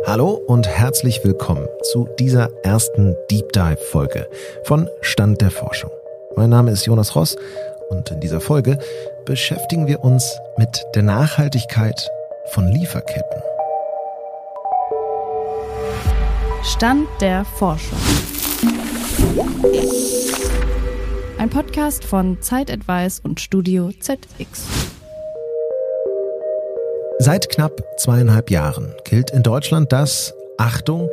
Hallo und herzlich willkommen zu dieser ersten Deep Dive Folge von Stand der Forschung. Mein Name ist Jonas Ross und in dieser Folge beschäftigen wir uns mit der Nachhaltigkeit von Lieferketten. Stand der Forschung. Ein Podcast von Zeitadvice und Studio ZX. Seit knapp 2,5 Jahren gilt in Deutschland das, Achtung,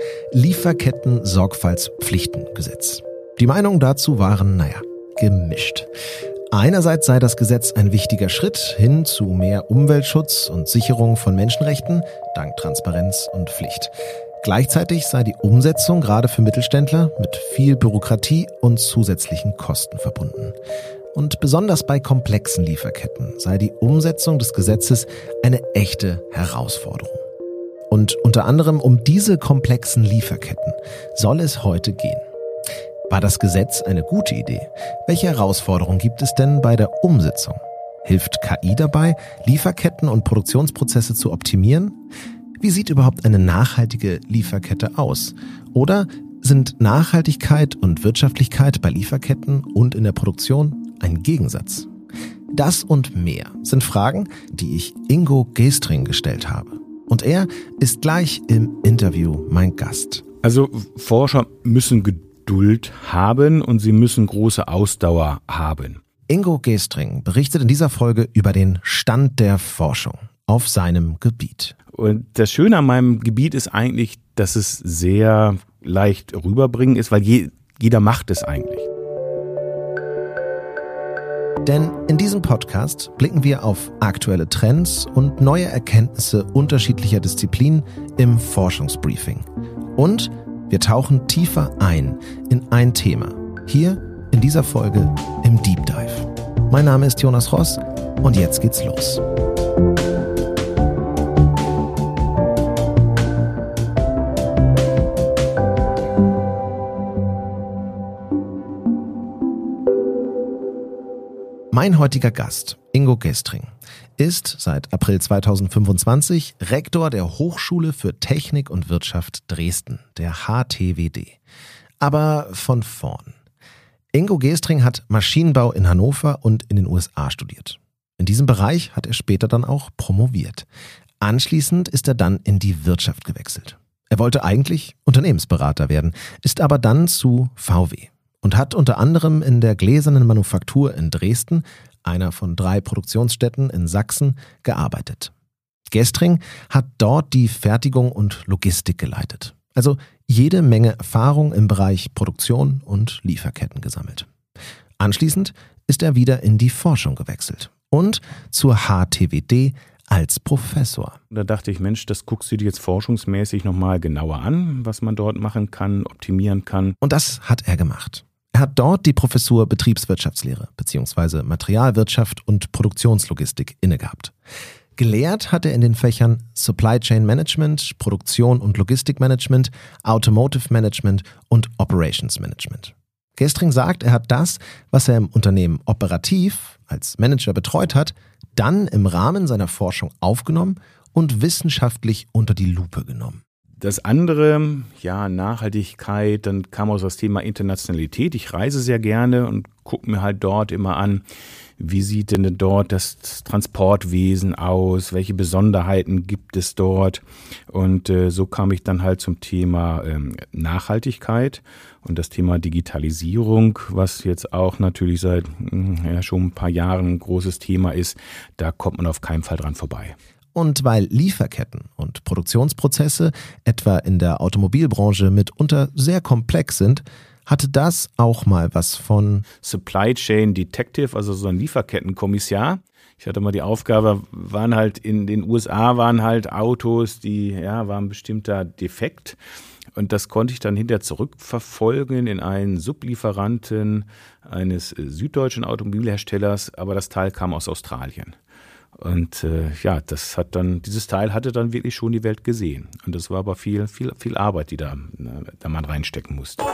Lieferketten-Sorgfaltspflichtengesetz. Die Meinungen dazu waren, gemischt. Einerseits sei das Gesetz ein wichtiger Schritt hin zu mehr Umweltschutz und Sicherung von Menschenrechten, dank Transparenz und Pflicht. Gleichzeitig sei die Umsetzung gerade für Mittelständler mit viel Bürokratie und zusätzlichen Kosten verbunden. Und besonders bei komplexen Lieferketten sei die Umsetzung des Gesetzes eine echte Herausforderung. Und unter anderem um diese komplexen Lieferketten soll es heute gehen. War das Gesetz eine gute Idee? Welche Herausforderungen gibt es denn bei der Umsetzung? Hilft KI dabei, Lieferketten und Produktionsprozesse zu optimieren? Wie sieht überhaupt eine nachhaltige Lieferkette aus? Oder sind Nachhaltigkeit und Wirtschaftlichkeit bei Lieferketten und in der Produktion ein Gegensatz? Das und mehr sind Fragen, die ich Ingo Geestring gestellt habe. Und er ist gleich im Interview mein Gast. Also Forscher müssen Geduld haben und sie müssen große Ausdauer haben. Ingo Geestring berichtet in dieser Folge über den Stand der Forschung auf seinem Gebiet. Und das Schöne an meinem Gebiet ist eigentlich, dass es sehr leicht rüberbringen ist, weil jeder macht es eigentlich. Denn in diesem Podcast blicken wir auf aktuelle Trends und neue Erkenntnisse unterschiedlicher Disziplinen im Forschungsbriefing. Und wir tauchen tiefer ein in ein Thema. Hier in dieser Folge im Deep Dive. Mein Name ist Jonas Ross und jetzt geht's los. Mein heutiger Gast, Ingo Geestring, ist seit April 2025 Rektor der Hochschule für Technik und Wirtschaft Dresden, der HTWD. Aber von vorn. Ingo Geestring hat Maschinenbau in Hannover und in den USA studiert. In diesem Bereich hat er später dann auch promoviert. Anschließend ist er dann in die Wirtschaft gewechselt. Er wollte eigentlich Unternehmensberater werden, ist aber dann zu VW. Und hat unter anderem in der gläsernen Manufaktur in Dresden, einer von 3 Produktionsstätten in Sachsen, gearbeitet. Geestring hat dort die Fertigung und Logistik geleitet. Also jede Menge Erfahrung im Bereich Produktion und Lieferketten gesammelt. Anschließend ist er wieder in die Forschung gewechselt und zur HTWD als Professor. Da dachte ich, Mensch, das guckst du dir jetzt forschungsmäßig nochmal genauer an, was man dort machen kann, optimieren kann. Und das hat er gemacht. Er hat dort die Professur Betriebswirtschaftslehre bzw. Materialwirtschaft und Produktionslogistik innegehabt. Gelehrt hat er in den Fächern Supply Chain Management, Produktion und Logistikmanagement, Automotive Management und Operations Management. Geestring sagt, er hat das, was er im Unternehmen operativ als Manager betreut hat, dann im Rahmen seiner Forschung aufgenommen und wissenschaftlich unter die Lupe genommen. Das andere, Nachhaltigkeit, dann kam auch das Thema Internationalität. Ich reise sehr gerne und gucke mir halt dort immer an, wie sieht denn dort das Transportwesen aus, welche Besonderheiten gibt es dort. Und so kam ich dann halt zum Thema Nachhaltigkeit und das Thema Digitalisierung, was jetzt auch natürlich seit schon ein paar Jahren ein großes Thema ist. Da kommt man auf keinen Fall dran vorbei. Und weil Lieferketten und Produktionsprozesse etwa in der Automobilbranche mitunter sehr komplex sind, hatte das auch mal was von Supply Chain Detective, also so ein Lieferkettenkommissar. Ich hatte mal die Aufgabe, waren halt in den USA waren halt Autos, die waren ein bestimmter Defekt. Und das konnte ich dann hinterher zurückverfolgen in einen Sublieferanten eines süddeutschen Automobilherstellers, aber das Teil kam aus Australien. Und dieses Teil hatte dann wirklich schon die Welt gesehen. Und das war aber viel Arbeit, die da man reinstecken musste.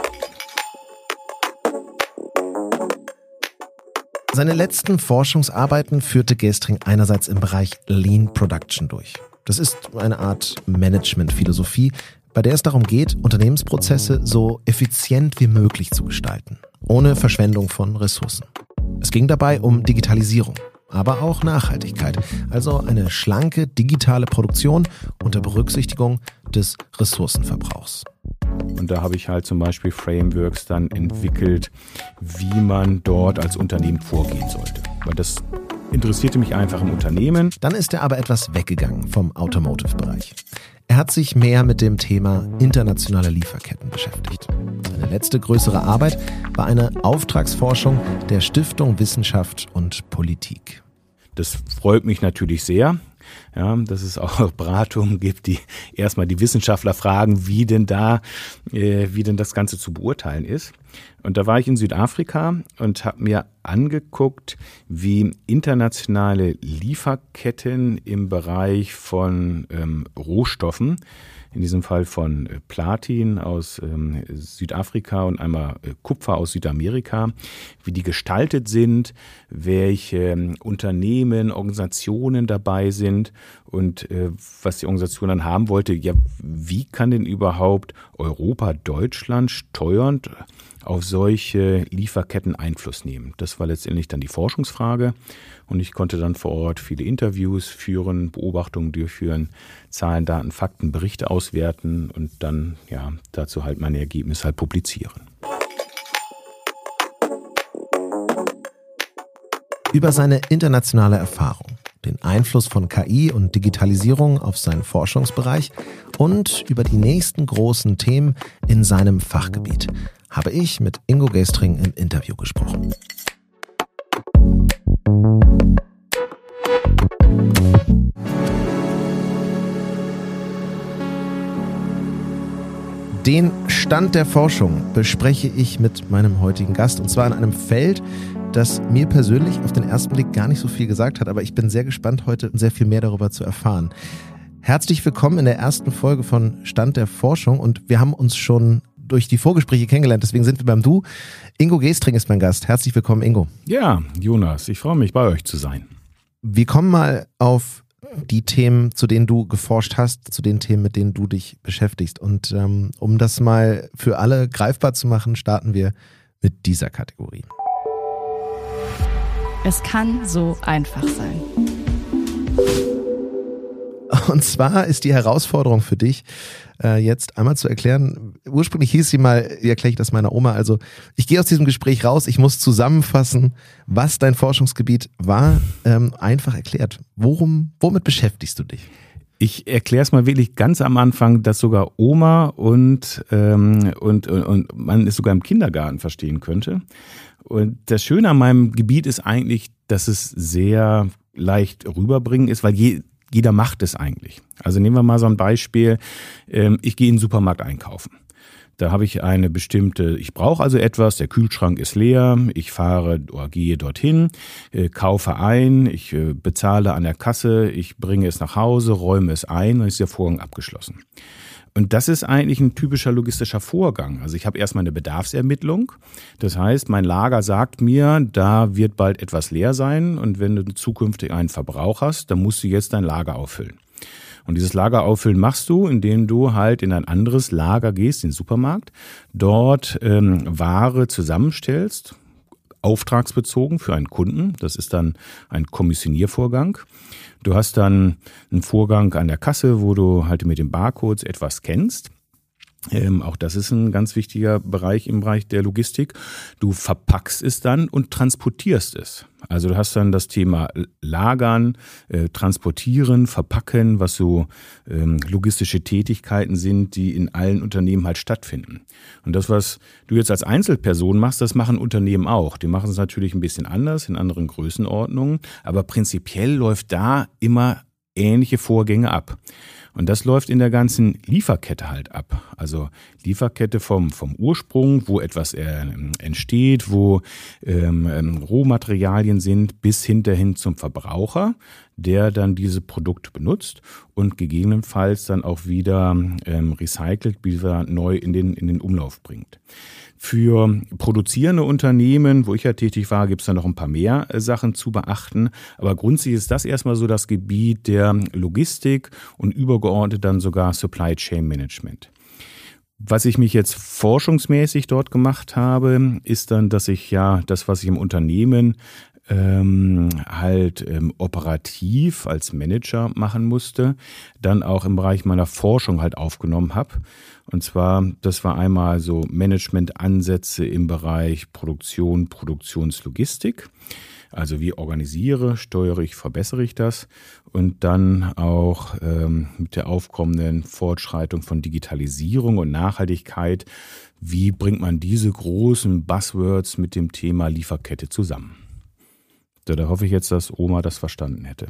Seine letzten Forschungsarbeiten führte Geestring einerseits im Bereich Lean Production durch. Das ist eine Art Management-Philosophie, bei der es darum geht, Unternehmensprozesse so effizient wie möglich zu gestalten, ohne Verschwendung von Ressourcen. Es ging dabei um Digitalisierung, aber auch Nachhaltigkeit, also eine schlanke digitale Produktion unter Berücksichtigung des Ressourcenverbrauchs. Und da habe ich halt zum Beispiel Frameworks dann entwickelt, wie man dort als Unternehmen vorgehen sollte. Weil das interessierte mich einfach im Unternehmen. Dann ist er aber etwas weggegangen vom Automotive-Bereich. Er hat sich mehr mit dem Thema internationale Lieferketten beschäftigt. Seine letzte größere Arbeit war eine Auftragsforschung der Stiftung Wissenschaft und Politik. Das freut mich natürlich sehr, ja, dass es auch Beratungen gibt, die erstmal die Wissenschaftler fragen, wie denn das Ganze zu beurteilen ist. Und da war ich in Südafrika und habe mir angeguckt, wie internationale Lieferketten im Bereich von Rohstoffen, in diesem Fall von Platin aus Südafrika und einmal Kupfer aus Südamerika, wie die gestaltet sind, welche Unternehmen, Organisationen dabei sind und was die Organisation dann haben wollte, ja, wie kann denn überhaupt Europa, Deutschland steuernd auf solche Lieferketten Einfluss nehmen? Das war letztendlich dann die Forschungsfrage und ich konnte dann vor Ort viele Interviews führen, Beobachtungen durchführen, Zahlen, Daten, Fakten, Berichte auswerten und dann ja dazu halt meine Ergebnisse halt publizieren. Über seine internationale Erfahrung, den Einfluss von KI und Digitalisierung auf seinen Forschungsbereich und über die nächsten großen Themen in seinem Fachgebiet habe ich mit Ingo Geestring im Interview gesprochen. Den Stand der Forschung bespreche ich mit meinem heutigen Gast und zwar in einem Feld, das mir persönlich auf den ersten Blick gar nicht so viel gesagt hat, aber ich bin sehr gespannt, heute sehr viel mehr darüber zu erfahren. Herzlich willkommen in der ersten Folge von Stand der Forschung und wir haben uns schon durch die Vorgespräche kennengelernt, deswegen sind wir beim Du. Ingo Geestring ist mein Gast. Herzlich willkommen, Ingo. Ja, Jonas, ich freue mich, bei euch zu sein. Wir kommen mal auf die Themen, zu denen du geforscht hast, zu den Themen, mit denen du dich beschäftigst. Und um das mal für alle greifbar zu machen, starten wir mit dieser Kategorie. Es kann so einfach sein. Und zwar ist die Herausforderung für dich, jetzt einmal zu erklären, ursprünglich hieß sie mal, wie erkläre ich das meiner Oma, also ich gehe aus diesem Gespräch raus, ich muss zusammenfassen, was dein Forschungsgebiet war, einfach erklärt. Womit beschäftigst du dich? Ich erkläre es mal wirklich ganz am Anfang, dass sogar Oma und man es sogar im Kindergarten verstehen könnte. Und das Schöne an meinem Gebiet ist eigentlich, dass es sehr leicht rüberbringen ist, weil jeder macht es eigentlich. Also nehmen wir mal so ein Beispiel. Ich gehe in den Supermarkt einkaufen. Da habe ich ich brauche also etwas, der Kühlschrank ist leer, ich fahre oder gehe dorthin, kaufe ein, ich bezahle an der Kasse, ich bringe es nach Hause, räume es ein und ist der Vorgang abgeschlossen. Und das ist eigentlich ein typischer logistischer Vorgang. Also ich habe erstmal eine Bedarfsermittlung. Das heißt, mein Lager sagt mir, da wird bald etwas leer sein und wenn du zukünftig einen Verbrauch hast, dann musst du jetzt dein Lager auffüllen. Und dieses Lager auffüllen machst du, indem du halt in ein anderes Lager gehst, den Supermarkt, dort Ware zusammenstellst, auftragsbezogen für einen Kunden. Das ist dann ein Kommissioniervorgang. Du hast dann einen Vorgang an der Kasse, wo du halt mit den Barcodes etwas scannst. Auch das ist ein ganz wichtiger Bereich im Bereich der Logistik. Du verpackst es dann und transportierst es. Also du hast dann das Thema Lagern, Transportieren, Verpacken, was so logistische Tätigkeiten sind, die in allen Unternehmen halt stattfinden. Und das, was du jetzt als Einzelperson machst, das machen Unternehmen auch. Die machen es natürlich ein bisschen anders, in anderen Größenordnungen, aber prinzipiell läuft da immer ähnliche Vorgänge ab. Und das läuft in der ganzen Lieferkette halt ab. Also Lieferkette vom Ursprung, wo etwas entsteht, wo Rohmaterialien sind, bis hinterhin zum Verbraucher, der dann diese Produkte benutzt und gegebenenfalls dann auch wieder recycelt, wieder neu in den Umlauf bringt. Für produzierende Unternehmen, wo ich ja tätig war, gibt es da noch ein paar mehr Sachen zu beachten. Aber grundsätzlich ist das erstmal so das Gebiet der Logistik und übergeordnet dann sogar Supply Chain Management. Was ich mich jetzt forschungsmäßig dort gemacht habe, ist dann, dass ich ja das, was ich im Unternehmen operativ als Manager machen musste, dann auch im Bereich meiner Forschung halt aufgenommen habe. Und zwar, das war einmal so Managementansätze im Bereich Produktion, Produktionslogistik. Also wie organisiere, steuere ich, verbessere ich das? Und dann auch mit der aufkommenden Fortschreitung von Digitalisierung und Nachhaltigkeit, wie bringt man diese großen Buzzwords mit dem Thema Lieferkette zusammen? Da hoffe ich jetzt, dass Oma das verstanden hätte.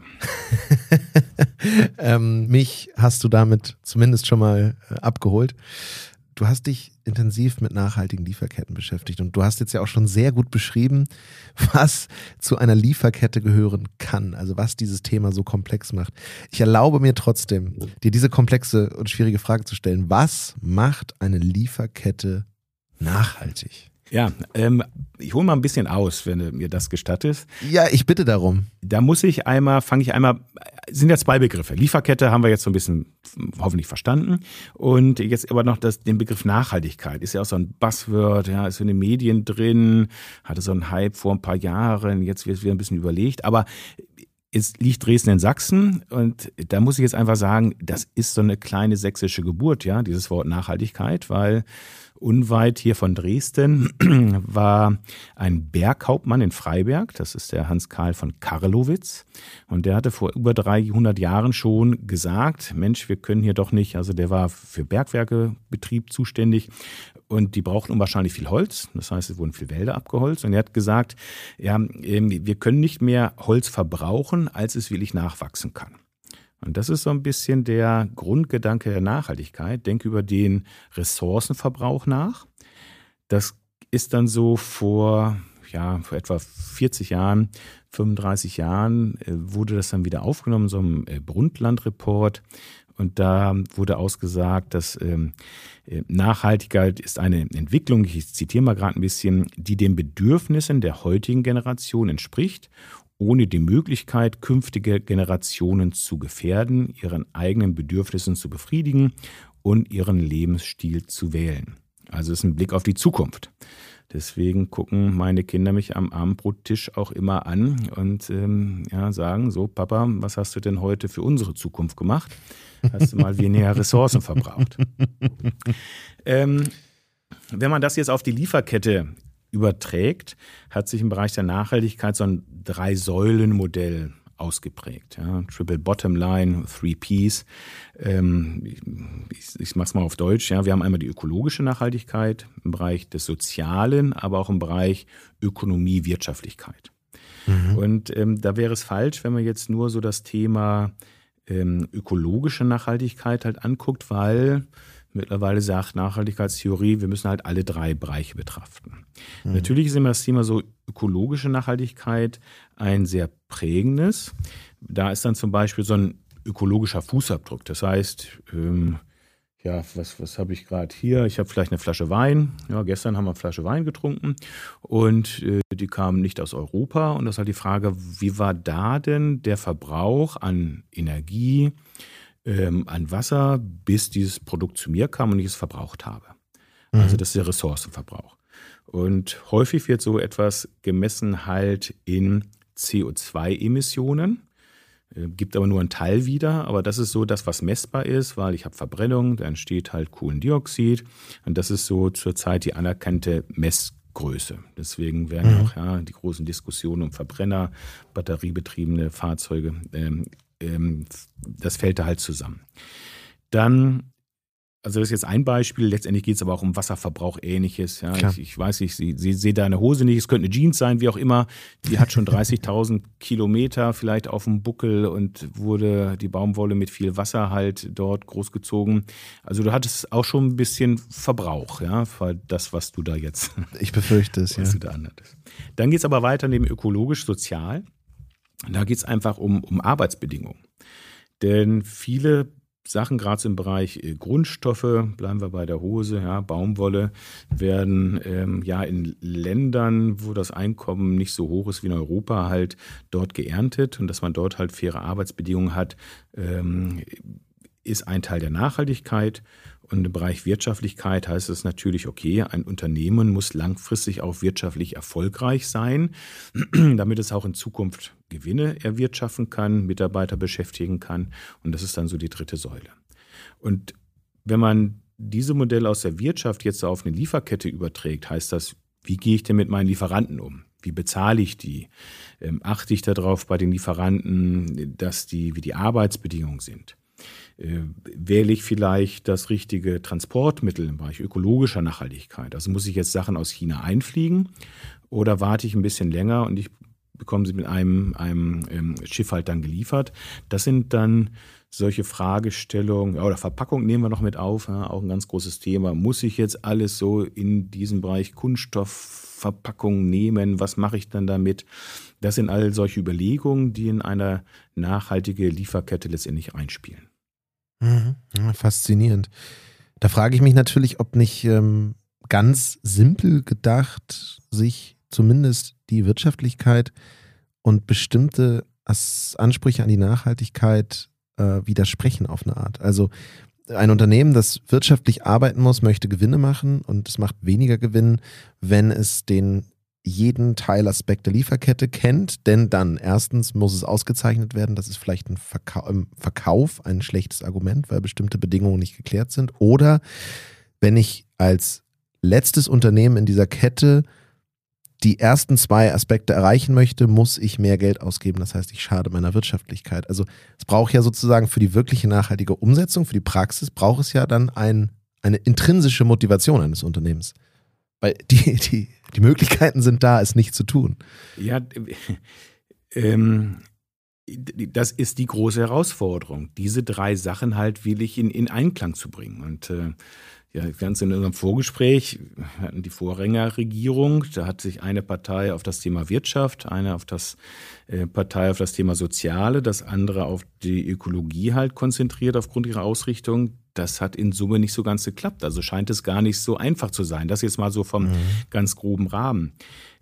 Mich hast du damit zumindest schon mal abgeholt. Du hast dich intensiv mit nachhaltigen Lieferketten beschäftigt und du hast jetzt ja auch schon sehr gut beschrieben, was zu einer Lieferkette gehören kann, also was dieses Thema so komplex macht. Ich erlaube mir trotzdem, dir diese komplexe und schwierige Frage zu stellen. Was macht eine Lieferkette nachhaltig? Ja, ich hole mal ein bisschen aus, wenn du mir das gestattest. Ja, ich bitte darum. Da sind ja zwei Begriffe. Lieferkette haben wir jetzt so ein bisschen hoffentlich verstanden. Und jetzt aber noch den Begriff Nachhaltigkeit. Ist ja auch so ein Buzzword, ja, ist in den Medien drin, hatte so einen Hype vor ein paar Jahren, jetzt wird es wieder ein bisschen überlegt. Aber es liegt Dresden in Sachsen und da muss ich jetzt einfach sagen, das ist so eine kleine sächsische Geburt, ja, dieses Wort Nachhaltigkeit, weil unweit hier von Dresden war ein Berghauptmann in Freiberg, das ist der Hans-Karl von Karlowitz und der hatte vor über 300 Jahren schon gesagt, Mensch, wir können hier doch nicht, also der war für Bergwerkebetrieb zuständig und die brauchten unwahrscheinlich viel Holz, das heißt, es wurden viele Wälder abgeholzt und er hat gesagt, ja, wir können nicht mehr Holz verbrauchen, als es wirklich nachwachsen kann. Und das ist so ein bisschen der Grundgedanke der Nachhaltigkeit. Denke über den Ressourcenverbrauch nach. Das ist dann so vor etwa 40 Jahren, 35 Jahren wurde das dann wieder aufgenommen, so einem Brundtland-Report. Und da wurde ausgesagt, dass Nachhaltigkeit ist eine Entwicklung, ich zitiere mal gerade ein bisschen, die den Bedürfnissen der heutigen Generation entspricht, ohne die Möglichkeit, künftige Generationen zu gefährden, ihren eigenen Bedürfnissen zu befriedigen und ihren Lebensstil zu wählen. Also es ist ein Blick auf die Zukunft. Deswegen gucken meine Kinder mich am Abendbrottisch auch immer an und sagen, so Papa, was hast du denn heute für unsere Zukunft gemacht? Hast du mal weniger Ressourcen verbraucht? Wenn man das jetzt auf die Lieferkette überträgt, hat sich im Bereich der Nachhaltigkeit so ein 3-Säulen-Modell ausgeprägt. Ja. Triple Bottom Line, 3 Ps. Ich mache es mal auf Deutsch. Ja. Wir haben einmal die ökologische Nachhaltigkeit im Bereich des Sozialen, aber auch im Bereich Ökonomie, Wirtschaftlichkeit. Mhm. Und da wäre es falsch, wenn man jetzt nur so das Thema ökologische Nachhaltigkeit halt anguckt, weil mittlerweile sagt Nachhaltigkeitstheorie, wir müssen halt alle 3 Bereiche betrachten. Mhm. Natürlich ist immer das Thema so ökologische Nachhaltigkeit ein sehr prägendes. Da ist dann zum Beispiel so ein ökologischer Fußabdruck. Das heißt, was habe ich gerade hier? Ich habe vielleicht eine Flasche Wein. Ja, gestern haben wir eine Flasche Wein getrunken und die kamen nicht aus Europa. Und das ist halt die Frage, wie war da denn der Verbrauch an Energie, an Wasser, bis dieses Produkt zu mir kam und ich es verbraucht habe. Also das ist der Ressourcenverbrauch. Und häufig wird so etwas gemessen halt in CO2-Emissionen, gibt aber nur einen Teil wieder, aber das ist so das, was messbar ist, weil ich habe Verbrennung, da entsteht halt Kohlendioxid und das ist so zurzeit die anerkannte Messgröße. Deswegen werden auch die großen Diskussionen um Verbrenner, batteriebetriebene Fahrzeuge, das fällt da halt zusammen. Dann, also das ist jetzt ein Beispiel, letztendlich geht es aber auch um Wasserverbrauch, Ähnliches. Ja. Ich weiß nicht, Sie sehe deine Hose nicht, es könnte eine Jeans sein, wie auch immer. Die hat schon 30.000 Kilometer vielleicht auf dem Buckel und wurde die Baumwolle mit viel Wasser halt dort großgezogen. Also du hattest auch schon ein bisschen Verbrauch, ja, für das, was du da jetzt... Ich befürchte es, was du da anhattest. Dann geht es aber weiter neben ökologisch, sozial. Da geht es einfach um Arbeitsbedingungen. Denn viele Sachen, gerade im Bereich Grundstoffe, bleiben wir bei der Hose, ja, Baumwolle, werden in Ländern, wo das Einkommen nicht so hoch ist wie in Europa, halt dort geerntet. Und dass man dort halt faire Arbeitsbedingungen hat, ist ein Teil der Nachhaltigkeit. Und im Bereich Wirtschaftlichkeit heißt es natürlich, okay, ein Unternehmen muss langfristig auch wirtschaftlich erfolgreich sein, damit es auch in Zukunft Gewinne erwirtschaften kann, Mitarbeiter beschäftigen kann. Und das ist dann so die dritte Säule. Und wenn man diese Modelle aus der Wirtschaft jetzt auf eine Lieferkette überträgt, heißt das, wie gehe ich denn mit meinen Lieferanten um? Wie bezahle ich die? Achte ich darauf bei den Lieferanten, wie die Arbeitsbedingungen sind? Wähle ich vielleicht das richtige Transportmittel im Bereich ökologischer Nachhaltigkeit? Also muss ich jetzt Sachen aus China einfliegen oder warte ich ein bisschen länger und ich bekomme sie mit einem Schiff halt dann geliefert? Das sind dann solche Fragestellungen, ja, oder Verpackung nehmen wir noch mit auf, ja, auch ein ganz großes Thema. Muss ich jetzt alles so in diesem Bereich Kunststoffverpackung nehmen? Was mache ich dann damit? Das sind all solche Überlegungen, die in eine nachhaltige Lieferkette letztendlich einspielen. Ja, faszinierend. Da frage ich mich natürlich, ob nicht ganz simpel gedacht sich zumindest die Wirtschaftlichkeit und bestimmte Ansprüche an die Nachhaltigkeit widersprechen auf eine Art. Also ein Unternehmen, das wirtschaftlich arbeiten muss, möchte Gewinne machen und es macht weniger Gewinn, wenn es jeden Teilaspekt der Lieferkette kennt, denn dann erstens muss es ausgezeichnet werden, das ist vielleicht im Verkauf ein schlechtes Argument, weil bestimmte Bedingungen nicht geklärt sind. Oder wenn ich als letztes Unternehmen in dieser Kette die ersten 2 Aspekte erreichen möchte, muss ich mehr Geld ausgeben. Das heißt, ich schade meiner Wirtschaftlichkeit. Also es braucht ja sozusagen für die wirkliche nachhaltige Umsetzung, für die Praxis, braucht es ja dann eine intrinsische Motivation eines Unternehmens. Weil die Möglichkeiten sind da, es nicht zu tun. Ja, das ist die große Herausforderung, diese 3 Sachen halt wirklich in Einklang zu bringen. Und wir hatten es in unserem Vorgespräch, wir hatten die Vorgängerregierung, da hat sich eine Partei auf das Thema Wirtschaft, eine Partei auf das Thema Soziale, das andere auf die Ökologie halt konzentriert aufgrund ihrer Ausrichtung. Das hat in Summe nicht so ganz geklappt. Also scheint es gar nicht so einfach zu sein. Das jetzt mal so vom ganz groben Rahmen.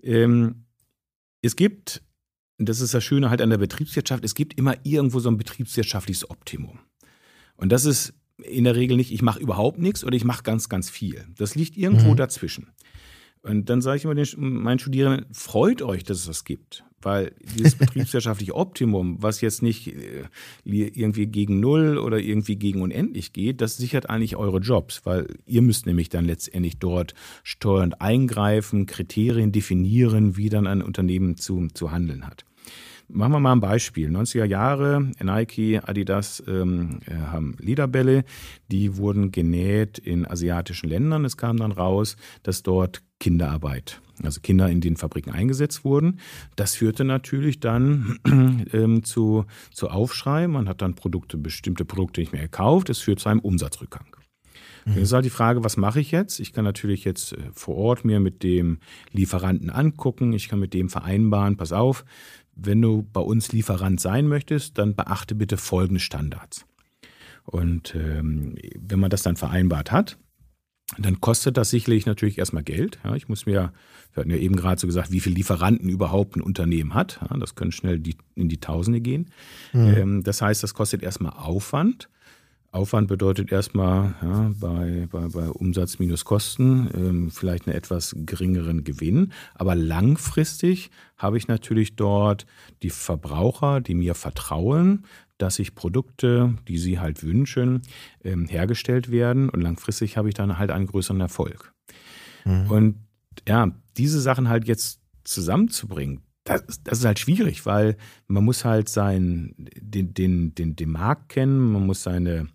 Es gibt, das ist das Schöne halt an der Betriebswirtschaft, es gibt immer irgendwo so ein betriebswirtschaftliches Optimum. Und das ist in der Regel nicht, ich mache überhaupt nichts oder ich mache ganz, ganz viel. Das liegt irgendwo dazwischen. Und dann sage ich immer meinen Studierenden, freut euch, dass es das gibt. Weil dieses betriebswirtschaftliche Optimum, was jetzt nicht irgendwie gegen Null oder irgendwie gegen unendlich geht, das sichert eigentlich eure Jobs. Weil ihr müsst nämlich dann letztendlich dort steuernd eingreifen, Kriterien definieren, wie dann ein Unternehmen zu handeln hat. Machen wir mal ein Beispiel. 90er Jahre, Nike, Adidas haben Lederbälle, die wurden genäht in asiatischen Ländern. Es kam dann raus, dass dort Kinderarbeit, also Kinder in den Fabriken eingesetzt wurden. Das führte natürlich dann zu Aufschrei. Man hat dann bestimmte Produkte nicht mehr gekauft. Es führt zu einem Umsatzrückgang. Das ist halt die Frage, was mache ich jetzt? Ich kann natürlich jetzt vor Ort mir mit dem Lieferanten angucken. Ich kann mit dem vereinbaren, pass auf, wenn du bei uns Lieferant sein möchtest, dann beachte bitte folgende Standards. Und wenn man das dann vereinbart hat, dann kostet das sicherlich natürlich erstmal Geld. Ja, wir hatten ja eben gerade so gesagt, wie viele Lieferanten überhaupt ein Unternehmen hat. Ja, das können schnell in die Tausende gehen. Das heißt, das kostet erstmal Aufwand. Aufwand bedeutet erstmal bei Umsatz minus Kosten vielleicht einen etwas geringeren Gewinn. Aber langfristig habe ich natürlich dort die Verbraucher, die mir vertrauen, dass sich Produkte, die sie halt wünschen, hergestellt werden. Und langfristig habe ich dann halt einen größeren Erfolg. Und ja, diese Sachen halt jetzt zusammenzubringen, das ist halt schwierig, weil man muss halt den Markt kennen, man muss seine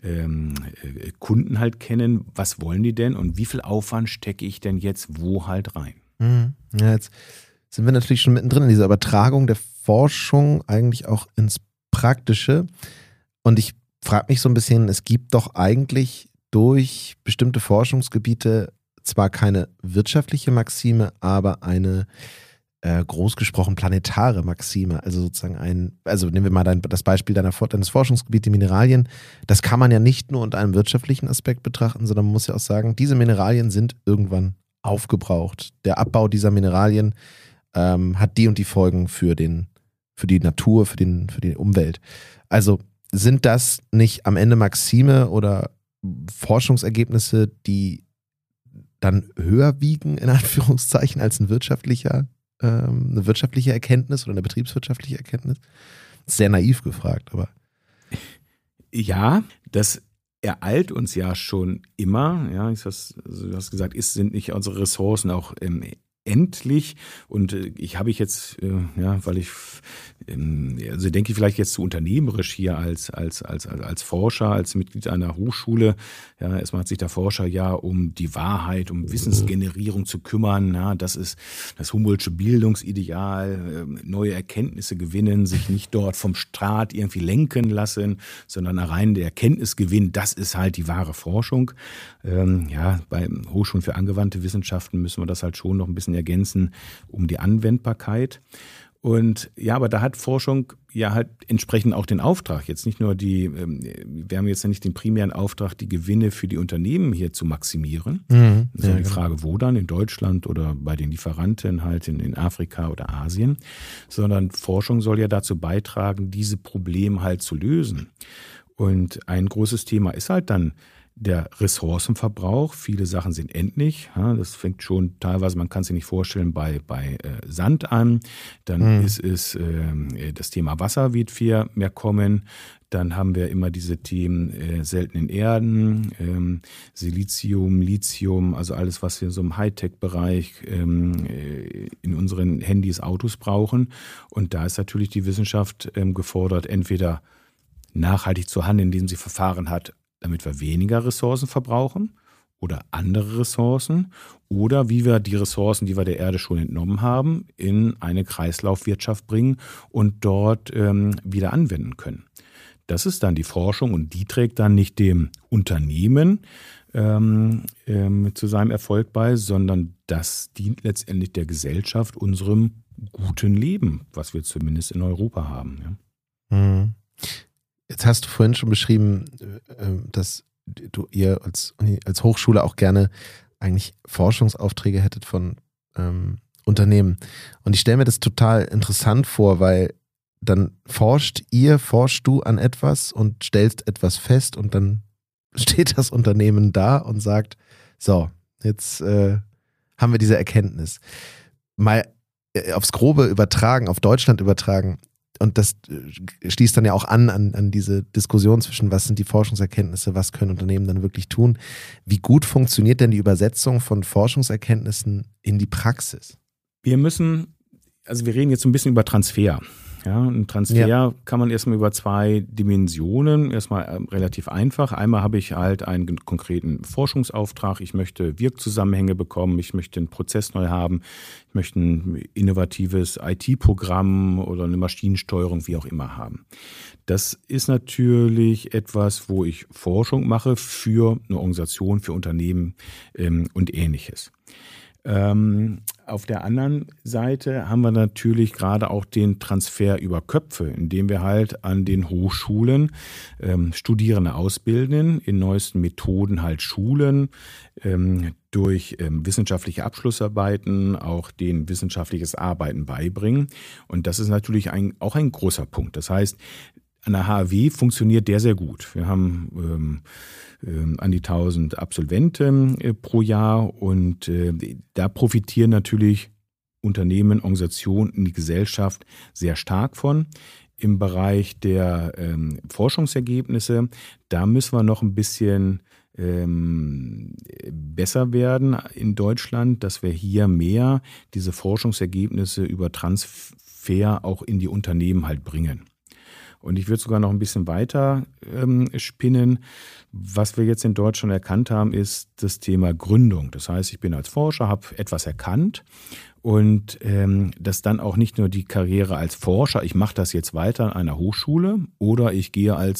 Kunden halt kennen, was wollen die denn und wie viel Aufwand stecke ich denn jetzt wo halt rein. Ja, jetzt sind wir natürlich schon mittendrin in dieser Übertragung der Forschung eigentlich auch ins Praktische und ich frage mich so ein bisschen, es gibt doch eigentlich durch bestimmte Forschungsgebiete zwar keine wirtschaftliche Maxime, aber eine groß gesprochen planetare Maxime, also sozusagen also nehmen wir mal das Beispiel deines Forschungsgebiets, die Mineralien, das kann man ja nicht nur unter einem wirtschaftlichen Aspekt betrachten, sondern man muss ja auch sagen, diese Mineralien sind irgendwann aufgebraucht. Der Abbau dieser Mineralien hat die und die Folgen für die Natur, für die Umwelt. Also sind das nicht am Ende Maxime oder Forschungsergebnisse, die dann höher wiegen, in Anführungszeichen, als eine wirtschaftliche Erkenntnis oder eine betriebswirtschaftliche Erkenntnis? Sehr naiv gefragt, aber. Ja, das ereilt uns ja schon immer. Ja, du hast gesagt, sind nicht unsere Ressourcen auch endlich? Und habe ich jetzt, weil ich, also denke ich vielleicht jetzt zu unternehmerisch hier als Forscher, als Mitglied einer Hochschule. Ja, erstmal hat sich der Forscher ja um die Wahrheit, um Wissensgenerierung zu kümmern. Ja, das ist das Humboldtsche Bildungsideal, neue Erkenntnisse gewinnen, sich nicht dort vom Staat irgendwie lenken lassen, sondern rein der Erkenntnisgewinn, das ist halt die wahre Forschung. Bei Hochschulen für angewandte Wissenschaften müssen wir das halt schon noch ein bisschen ergänzen um die Anwendbarkeit. Und ja, aber da hat Forschung ja halt entsprechend auch den Auftrag, jetzt nicht nur wir haben jetzt ja nicht den primären Auftrag, die Gewinne für die Unternehmen hier zu maximieren. Das ist ja die Frage, wo dann, in Deutschland oder bei den Lieferanten halt in Afrika oder Asien, sondern Forschung soll ja dazu beitragen, diese Probleme halt zu lösen. Und ein großes Thema ist halt dann der Ressourcenverbrauch. Viele Sachen sind endlich. Ja, das fängt schon teilweise, man kann sich nicht vorstellen, bei Sand an. Dann ist es das Thema Wasser wird viel mehr kommen. Dann haben wir immer diese Themen seltenen Erden, Silizium, Lithium, also alles, was wir so im Hightech-Bereich in unseren Handys, Autos brauchen. Und da ist natürlich die Wissenschaft gefordert, entweder nachhaltig zu handeln, indem sie Verfahren hat, damit wir weniger Ressourcen verbrauchen oder andere Ressourcen oder wie wir die Ressourcen, die wir der Erde schon entnommen haben, in eine Kreislaufwirtschaft bringen und dort wieder anwenden können. Das ist dann die Forschung und die trägt dann nicht dem Unternehmen zu seinem Erfolg bei, sondern das dient letztendlich der Gesellschaft, unserem guten Leben, was wir zumindest in Europa haben. Ja. Jetzt hast du vorhin schon beschrieben, dass ihr als Hochschule auch gerne eigentlich Forschungsaufträge hättet von Unternehmen. Und ich stelle mir das total interessant vor, weil dann forschst du an etwas und stellst etwas fest und dann steht das Unternehmen da und sagt, so, jetzt haben wir diese Erkenntnis. Mal aufs Grobe übertragen, auf Deutschland übertragen, und das schließt dann ja auch an diese Diskussion zwischen, was sind die Forschungserkenntnisse, was können Unternehmen dann wirklich tun. Wie gut funktioniert denn die Übersetzung von Forschungserkenntnissen in die Praxis? Wir reden jetzt so ein bisschen über Transfer. Ja, ein Transfer kann man erstmal über 2 Dimensionen, erstmal relativ einfach. Einmal habe ich halt einen konkreten Forschungsauftrag, ich möchte Wirkzusammenhänge bekommen, ich möchte einen Prozess neu haben, ich möchte ein innovatives IT-Programm oder eine Maschinensteuerung, wie auch immer haben. Das ist natürlich etwas, wo ich Forschung mache für eine Organisation, für Unternehmen und Ähnliches. Auf der anderen Seite haben wir natürlich gerade auch den Transfer über Köpfe, indem wir halt an den Hochschulen Studierende ausbilden, in neuesten Methoden halt schulen, durch wissenschaftliche Abschlussarbeiten auch denen wissenschaftliches Arbeiten beibringen. Und das ist natürlich auch ein großer Punkt. Das heißt, an der HAW funktioniert der sehr gut. Wir haben an die 1000 Absolventen pro Jahr und da profitieren natürlich Unternehmen, Organisationen und die Gesellschaft sehr stark von. Im Bereich der Forschungsergebnisse, da müssen wir noch ein bisschen besser werden in Deutschland, dass wir hier mehr diese Forschungsergebnisse über Transfer auch in die Unternehmen halt bringen. Und ich würde sogar noch ein bisschen weiter spinnen. Was wir jetzt in Deutschland erkannt haben, ist das Thema Gründung. Das heißt, ich bin als Forscher, habe etwas erkannt und das dann auch nicht nur die Karriere als Forscher, ich mache das jetzt weiter an einer Hochschule oder ich gehe als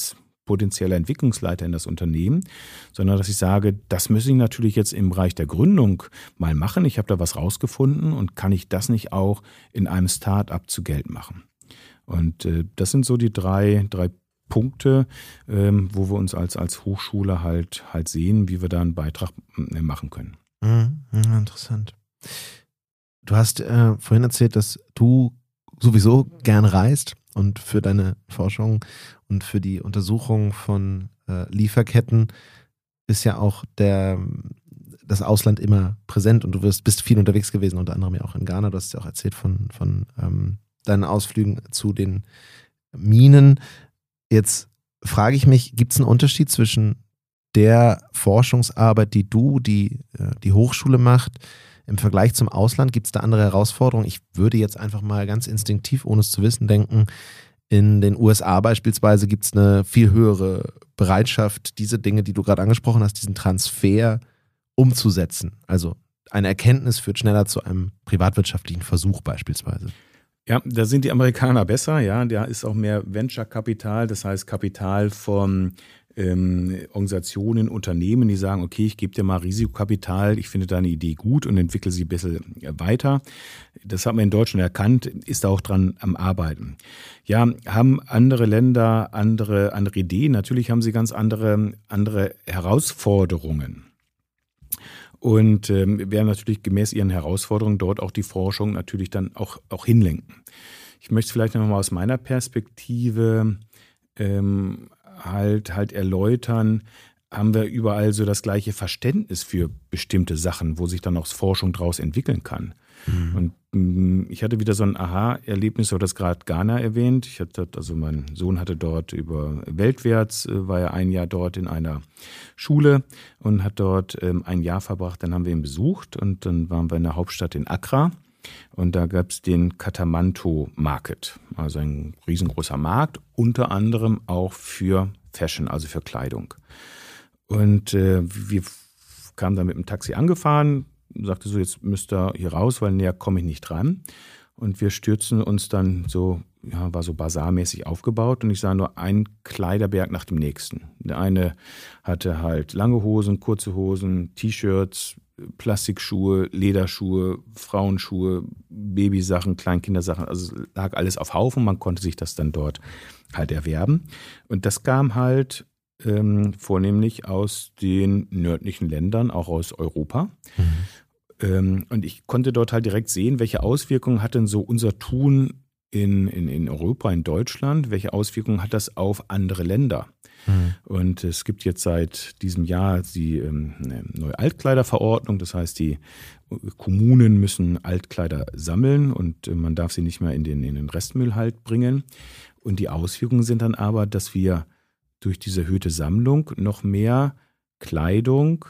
potenzieller Entwicklungsleiter in das Unternehmen, sondern dass ich sage, das müssen ich natürlich jetzt im Bereich der Gründung mal machen. Ich habe da was rausgefunden und kann ich das nicht auch in einem Start-up zu Geld machen? Und das sind so die drei Punkte, wo wir uns als Hochschule halt sehen, wie wir da einen Beitrag machen können. Interessant. Du hast vorhin erzählt, dass du sowieso gern reist und für deine Forschung und für die Untersuchung von Lieferketten ist ja auch das Ausland immer präsent und du bist viel unterwegs gewesen, unter anderem ja auch in Ghana. Du hast ja auch erzählt von deinen Ausflügen zu den Minen. Jetzt frage ich mich, gibt es einen Unterschied zwischen der Forschungsarbeit, die die Hochschule macht, im Vergleich zum Ausland? Gibt es da andere Herausforderungen? Ich würde jetzt einfach mal ganz instinktiv, ohne es zu wissen, denken, in den USA beispielsweise gibt es eine viel höhere Bereitschaft, diese Dinge, die du gerade angesprochen hast, diesen Transfer umzusetzen. Also eine Erkenntnis führt schneller zu einem privatwirtschaftlichen Versuch beispielsweise. Ja, da sind die Amerikaner besser, ja, da ist auch mehr Venture-Kapital, das heißt Kapital von Organisationen, Unternehmen, die sagen, okay, ich gebe dir mal Risikokapital, ich finde deine Idee gut und entwickle sie ein bisschen weiter. Das hat man in Deutschland erkannt, ist da auch dran am Arbeiten. Ja, haben andere Länder andere Ideen, natürlich haben sie ganz andere Herausforderungen. Und werden natürlich gemäß ihren Herausforderungen dort auch die Forschung natürlich dann auch hinlenken. Ich möchte es vielleicht noch mal aus meiner Perspektive halt erläutern, haben wir überall so das gleiche Verständnis für bestimmte Sachen, wo sich dann auch Forschung daraus entwickeln kann. Und ich hatte wieder so ein Aha-Erlebnis, du hattest gerade Ghana erwähnt. Mein Sohn hatte dort über Weltwärts, war ja ein Jahr dort in einer Schule und hat dort ein Jahr verbracht. Dann haben wir ihn besucht und dann waren wir in der Hauptstadt in Accra. Und da gab es den Katamanto Market, also ein riesengroßer Markt, unter anderem auch für Fashion, also für Kleidung. Und wir kamen da mit dem Taxi angefahren, sagte so, jetzt müsst ihr hier raus, weil näher komme ich nicht dran. Und wir stürzten uns dann so, ja, war so basarmäßig aufgebaut und ich sah nur einen Kleiderberg nach dem nächsten. Der eine hatte halt lange Hosen, kurze Hosen, T-Shirts, Plastikschuhe, Lederschuhe, Frauenschuhe, Babysachen, Kleinkindersachen, also lag alles auf Haufen, man konnte sich das dann dort halt erwerben. Und das kam halt vornehmlich aus den nördlichen Ländern, auch aus Europa. Und ich konnte dort halt direkt sehen, welche Auswirkungen hat denn so unser Tun in Europa, in Deutschland, welche Auswirkungen hat das auf andere Länder? Und es gibt jetzt seit diesem Jahr die neue Altkleiderverordnung, das heißt, die Kommunen müssen Altkleider sammeln und man darf sie nicht mehr in den Restmüll halt bringen. Und die Auswirkungen sind dann aber, dass wir durch diese erhöhte Sammlung noch mehr Kleidung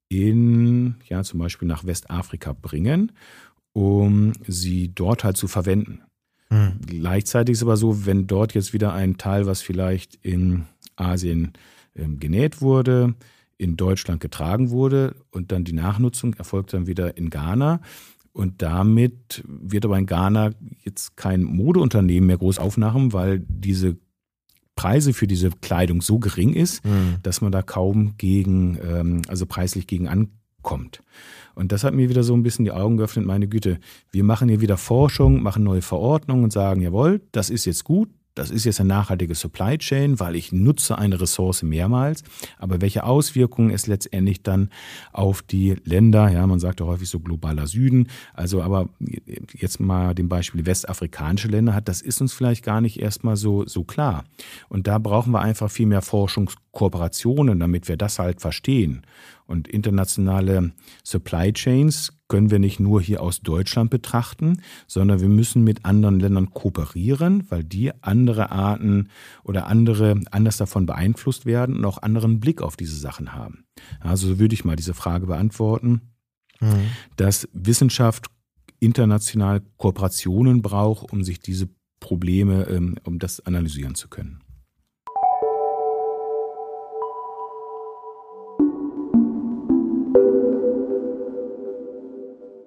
zum Beispiel nach Westafrika bringen, um sie dort halt zu verwenden. Gleichzeitig ist aber so, wenn dort jetzt wieder ein Teil, was vielleicht in Asien genäht wurde, in Deutschland getragen wurde und dann die Nachnutzung erfolgt dann wieder in Ghana. Und damit wird aber in Ghana jetzt kein Modeunternehmen mehr groß aufmachen, weil diese Preise für diese Kleidung so gering ist, dass man da kaum preislich gegen ankommt. Und das hat mir wieder so ein bisschen die Augen geöffnet, meine Güte, wir machen hier wieder Forschung, machen neue Verordnungen und sagen, jawohl, das ist jetzt gut, das ist jetzt eine nachhaltige Supply Chain, weil ich nutze eine Ressource mehrmals. Aber welche Auswirkungen es letztendlich dann auf die Länder, ja, man sagt ja häufig so globaler Süden, also aber jetzt mal dem Beispiel westafrikanische Länder hat, das ist uns vielleicht gar nicht erstmal so klar. Und da brauchen wir einfach viel mehr Forschungskooperationen, damit wir das halt verstehen. Und internationale Supply Chains können wir nicht nur hier aus Deutschland betrachten, sondern wir müssen mit anderen Ländern kooperieren, weil die andere Arten oder anders davon beeinflusst werden und auch anderen Blick auf diese Sachen haben. Also so würde ich mal diese Frage beantworten, dass Wissenschaft international Kooperationen braucht, um sich diese Probleme, um das analysieren zu können.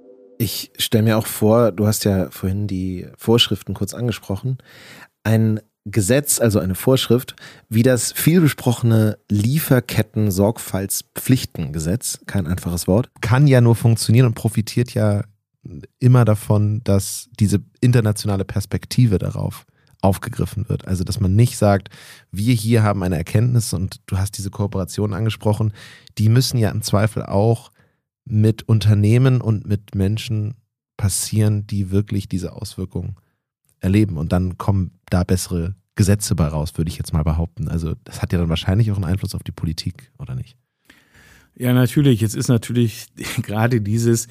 Ich stelle mir auch vor, du hast ja vorhin die Vorschriften kurz angesprochen, ein Gesetz, also eine Vorschrift, wie das vielbesprochene Lieferketten-Sorgfaltspflichtengesetz, kein einfaches Wort, kann ja nur funktionieren und profitiert ja immer davon, dass diese internationale Perspektive darauf aufgegriffen wird. Also, dass man nicht sagt, wir hier haben eine Erkenntnis und du hast diese Kooperation angesprochen, die müssen ja im Zweifel auch mit Unternehmen und mit Menschen passieren, die wirklich diese Auswirkungen erleben. Und dann kommen da bessere Gesetze bei raus, würde ich jetzt mal behaupten. Also das hat ja dann wahrscheinlich auch einen Einfluss auf die Politik, oder nicht? Ja, natürlich. Jetzt ist natürlich gerade dieses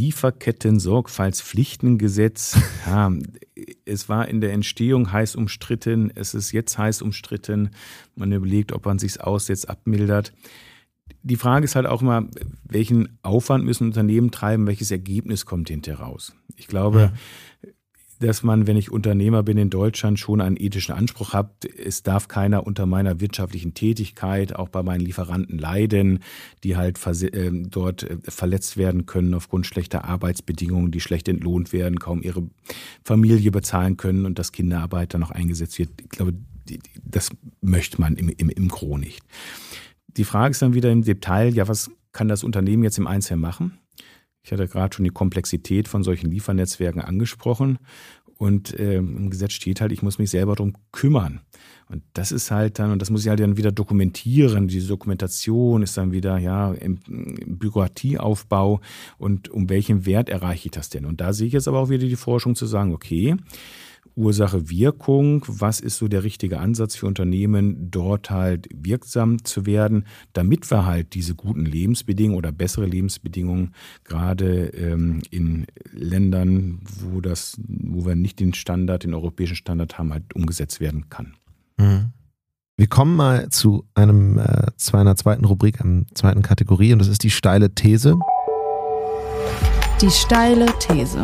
Lieferketten-Sorgfaltspflichtengesetz, ja, es war in der Entstehung heiß umstritten, es ist jetzt heiß umstritten. Man überlegt, ob man sich's aussetzt, abmildert. Die Frage ist halt auch immer, welchen Aufwand müssen Unternehmen treiben, welches Ergebnis kommt hinterher raus? Ich glaube, dass man, wenn ich Unternehmer bin in Deutschland, schon einen ethischen Anspruch habe. Es darf keiner unter meiner wirtschaftlichen Tätigkeit, auch bei meinen Lieferanten leiden, die halt dort verletzt werden können aufgrund schlechter Arbeitsbedingungen, die schlecht entlohnt werden, kaum ihre Familie bezahlen können und dass Kinderarbeit dann noch eingesetzt wird. Ich glaube, das möchte man im Gro nicht. Die Frage ist dann wieder im Detail, ja, was kann das Unternehmen jetzt im Einzelnen machen? Ich hatte gerade schon die Komplexität von solchen Liefernetzwerken angesprochen und im Gesetz steht halt, ich muss mich selber darum kümmern. Und das ist halt dann, und das muss ich halt dann wieder dokumentieren. Diese Dokumentation ist dann wieder im Bürokratieaufbau und um welchen Wert erreiche ich das denn? Und da sehe ich jetzt aber auch wieder die Forschung zu sagen, okay, Ursache, Wirkung, was ist so der richtige Ansatz für Unternehmen, dort halt wirksam zu werden, damit wir halt diese guten Lebensbedingungen oder bessere Lebensbedingungen gerade in Ländern, wo wir nicht den europäischen Standard haben, halt umgesetzt werden kann. Mhm. Wir kommen mal zu einer zweiten Rubrik, einer zweiten Kategorie und das ist die steile These. Die steile These.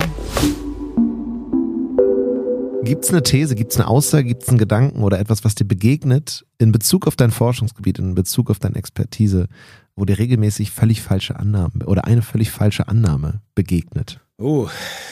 Gibt es eine These, gibt es eine Aussage, gibt es einen Gedanken oder etwas, was dir begegnet in Bezug auf dein Forschungsgebiet, in Bezug auf deine Expertise, wo dir regelmäßig völlig falsche Annahmen oder eine völlig falsche Annahme begegnet? Oh,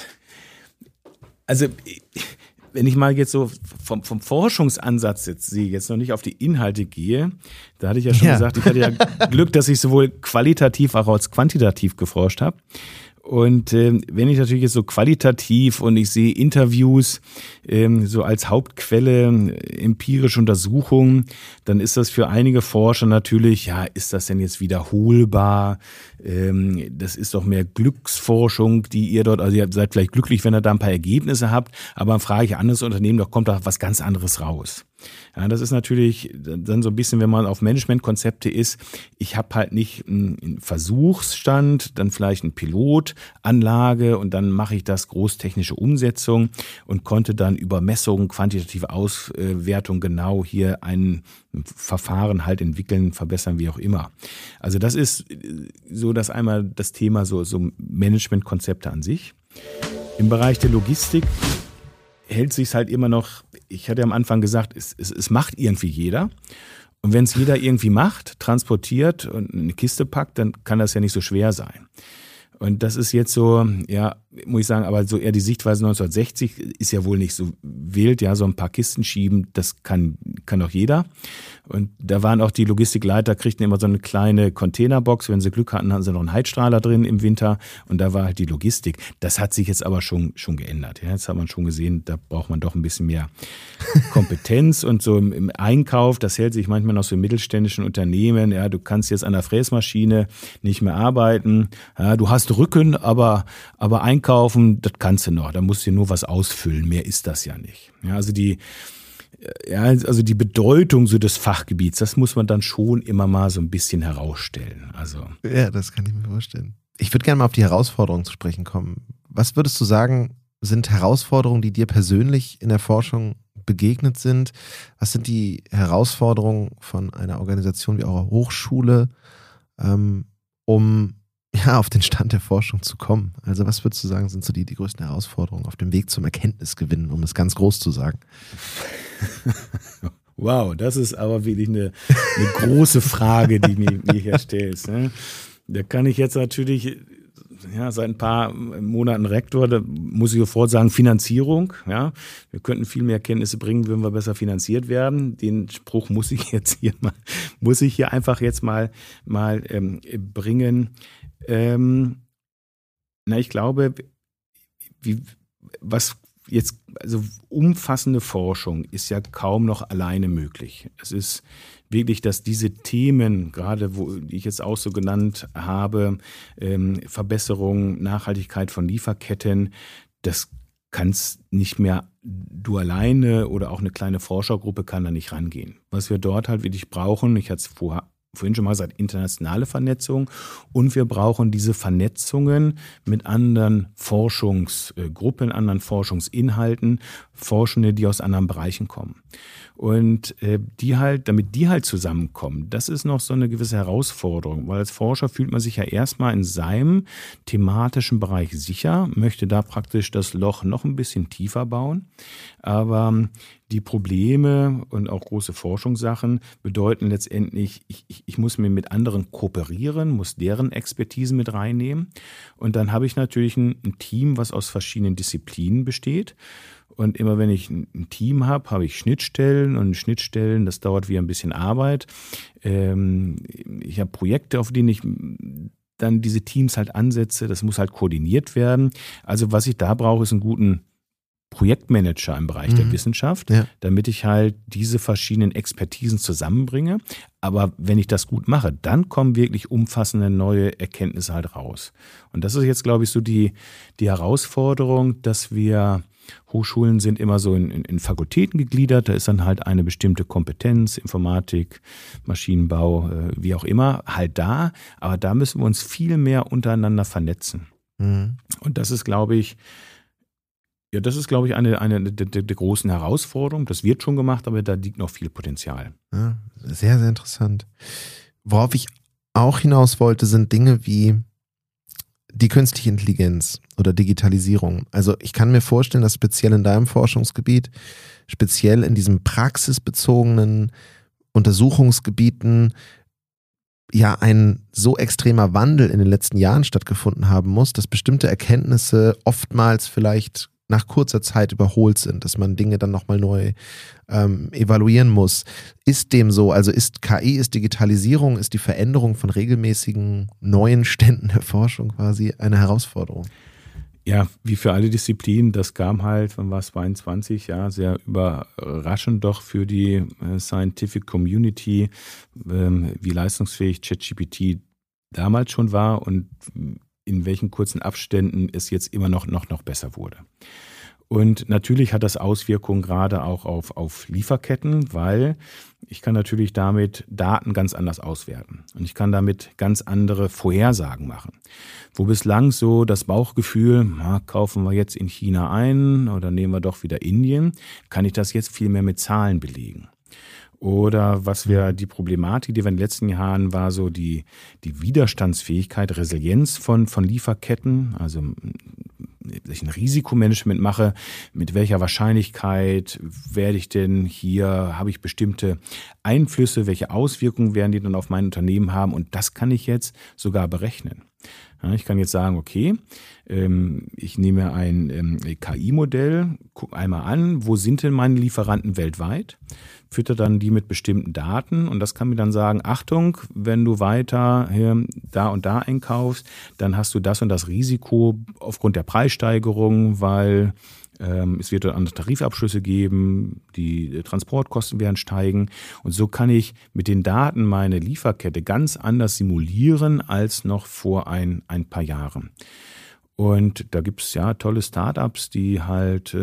also wenn ich mal jetzt so vom Forschungsansatz jetzt sehe, jetzt noch nicht auf die Inhalte gehe, da hatte ich ja schon gesagt, ich hatte ja Glück, dass ich sowohl qualitativ als auch quantitativ geforscht habe. Und wenn ich natürlich jetzt so qualitativ und ich sehe Interviews so als Hauptquelle, empirische Untersuchungen, dann ist das für einige Forscher natürlich, ja, ist das denn jetzt wiederholbar? Das ist doch mehr Glücksforschung, die ihr dort, also ihr seid vielleicht glücklich, wenn ihr da ein paar Ergebnisse habt, aber dann frage ich anderes Unternehmen, da kommt doch was ganz anderes raus. Ja, das ist natürlich dann so ein bisschen, wenn man auf Managementkonzepte ist, ich habe halt nicht einen Versuchsstand, dann vielleicht eine Pilotanlage und dann mache ich das großtechnische Umsetzung und konnte dann über Messungen, quantitative Auswertung genau hier ein Verfahren halt entwickeln, verbessern, wie auch immer. Also das ist so, dass einmal das Thema so Managementkonzepte an sich. Im Bereich der Logistik hält sich halt immer noch, ich hatte am Anfang gesagt, es macht irgendwie jeder. Und wenn es jeder irgendwie macht, transportiert und eine Kiste packt, dann kann das ja nicht so schwer sein. Und das ist jetzt so, ja, muss ich sagen, aber so eher die Sichtweise 1960 ist ja wohl nicht so wild, ja, so ein paar Kisten schieben, das kann doch jeder. Und da waren auch die Logistikleiter, kriegten immer so eine kleine Containerbox, wenn sie Glück hatten, hatten sie noch einen Heizstrahler drin im Winter und da war halt die Logistik. Das hat sich jetzt aber schon geändert. Ja. Jetzt hat man schon gesehen, da braucht man doch ein bisschen mehr Kompetenz und so im Einkauf, das hält sich manchmal noch so in mittelständischen Unternehmen, ja, du kannst jetzt an der Fräsmaschine nicht mehr arbeiten, ja, du hast Rücken, aber einkaufen, das kannst du noch, da musst du nur was ausfüllen, mehr ist das ja nicht. Ja, also die Bedeutung so des Fachgebiets, das muss man dann schon immer mal so ein bisschen herausstellen. Also. Ja, das kann ich mir vorstellen. Ich würde gerne mal auf die Herausforderungen zu sprechen kommen. Was würdest du sagen, sind Herausforderungen, die dir persönlich in der Forschung begegnet sind? Was sind die Herausforderungen von einer Organisation wie eurer Hochschule, um auf den Stand der Forschung zu kommen? Also was würdest du sagen, sind so die größten Herausforderungen auf dem Weg zum Erkenntnisgewinn, um es ganz groß zu sagen? Wow, das ist aber wirklich eine große Frage, die mir hier stellst. Ne? Da kann ich jetzt natürlich seit ein paar Monaten Rektor, da muss ich sofort sagen, Finanzierung. Ja. Wir könnten viel mehr Kenntnisse bringen, würden wir besser finanziert werden. Den Spruch muss ich hier einfach jetzt mal bringen. Ich glaube, also umfassende Forschung ist ja kaum noch alleine möglich. Es ist wirklich, dass diese Themen, gerade die ich jetzt auch so genannt habe, Verbesserung, Nachhaltigkeit von Lieferketten, das kannst nicht mehr du alleine oder auch eine kleine Forschergruppe kann da nicht rangehen. Was wir dort halt wirklich brauchen, ich hatte es vorhin schon mal gesagt, internationale Vernetzung, und wir brauchen diese Vernetzungen mit anderen Forschungsgruppen, anderen Forschungsinhalten, Forschende, die aus anderen Bereichen kommen. Und damit die halt zusammenkommen, das ist noch so eine gewisse Herausforderung, weil als Forscher fühlt man sich ja erstmal in seinem thematischen Bereich sicher, möchte da praktisch das Loch noch ein bisschen tiefer bauen, aber die Probleme und auch große Forschungssachen bedeuten letztendlich, ich muss mir mit anderen kooperieren, muss deren Expertisen mit reinnehmen, und dann habe ich natürlich ein Team, was aus verschiedenen Disziplinen besteht. Und immer wenn ich ein Team habe, habe ich Schnittstellen, und Schnittstellen, das dauert wieder ein bisschen Arbeit. Ich habe Projekte, auf denen ich dann diese Teams halt ansetze. Das muss halt koordiniert werden. Also was ich da brauche, ist einen guten Projektmanager im Bereich der Wissenschaft, damit ich halt diese verschiedenen Expertisen zusammenbringe. Aber wenn ich das gut mache, dann kommen wirklich umfassende neue Erkenntnisse halt raus. Und das ist jetzt, glaube ich, so die Herausforderung, dass wir Hochschulen sind immer so in Fakultäten gegliedert, da ist dann halt eine bestimmte Kompetenz, Informatik, Maschinenbau, wie auch immer, halt da, aber da müssen wir uns viel mehr untereinander vernetzen. Und das ist, glaube ich, eine der großen Herausforderungen. Das wird schon gemacht, aber da liegt noch viel Potenzial. Ja, sehr, sehr interessant. Worauf ich auch hinaus wollte, sind Dinge wie die künstliche Intelligenz oder Digitalisierung. Also ich kann mir vorstellen, dass speziell in deinem Forschungsgebiet, speziell in diesen praxisbezogenen Untersuchungsgebieten ja ein so extremer Wandel in den letzten Jahren stattgefunden haben muss, dass bestimmte Erkenntnisse oftmals vielleicht nach kurzer Zeit überholt sind, dass man Dinge dann nochmal neu evaluieren muss. Ist dem so? Also ist KI, ist Digitalisierung, ist die Veränderung von regelmäßigen neuen Ständen der Forschung quasi eine Herausforderung? Ja, wie für alle Disziplinen, das kam halt, wann war es, 22, ja, sehr überraschend doch für die Scientific Community, wie leistungsfähig ChatGPT damals schon war und in welchen kurzen Abständen es jetzt immer noch besser wurde. Und natürlich hat das Auswirkungen gerade auch auf Lieferketten, weil ich kann natürlich damit Daten ganz anders auswerten. Und ich kann damit ganz andere Vorhersagen machen. Wo bislang so das Bauchgefühl, kaufen wir jetzt in China ein oder nehmen wir doch wieder Indien, kann ich das jetzt viel mehr mit Zahlen belegen. Oder die Problematik, die wir in den letzten Jahren war, so die Widerstandsfähigkeit, Resilienz von Lieferketten, also wenn ich ein Risikomanagement mache, mit welcher Wahrscheinlichkeit werde ich denn hier, habe ich bestimmte Einflüsse, welche Auswirkungen werden die dann auf mein Unternehmen haben, und das kann ich jetzt sogar berechnen. Ja, ich kann jetzt sagen, okay, ich nehme ein KI-Modell, gucke einmal an, wo sind denn meine Lieferanten weltweit, fütter dann die mit bestimmten Daten, und das kann mir dann sagen, Achtung, wenn du weiter da und da einkaufst, dann hast du das und das Risiko aufgrund der Preissteigerung, weil es wird dann andere Tarifabschlüsse geben, die Transportkosten werden steigen, und so kann ich mit den Daten meine Lieferkette ganz anders simulieren als noch vor ein paar Jahren. Und da gibt es ja tolle Startups, die halt,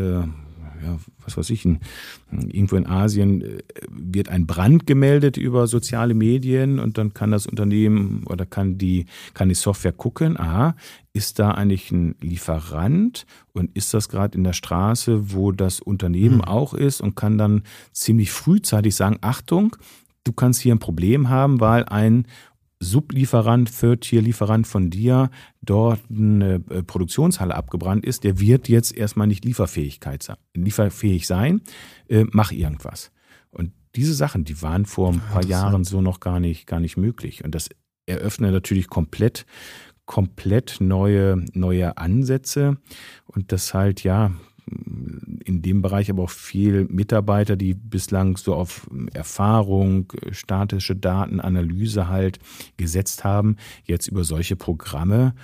irgendwo in Asien wird ein Brand gemeldet über soziale Medien, und dann kann das Unternehmen oder kann die Software gucken, ist da eigentlich ein Lieferant und ist das gerade in der Straße, wo das Unternehmen auch ist, und kann dann ziemlich frühzeitig sagen, Achtung, du kannst hier ein Problem haben, weil ein Sublieferant, Third-Tier-Lieferant von dir dort eine Produktionshalle abgebrannt ist, der wird jetzt erstmal nicht lieferfähig sein, mach irgendwas. Und diese Sachen, die waren vor ein paar Jahren so noch gar nicht möglich. Und das eröffnet natürlich komplett komplett neue Ansätze und das halt in dem Bereich aber auch viel Mitarbeiter, die bislang so auf Erfahrung, statische Datenanalyse halt gesetzt haben, jetzt über solche Programme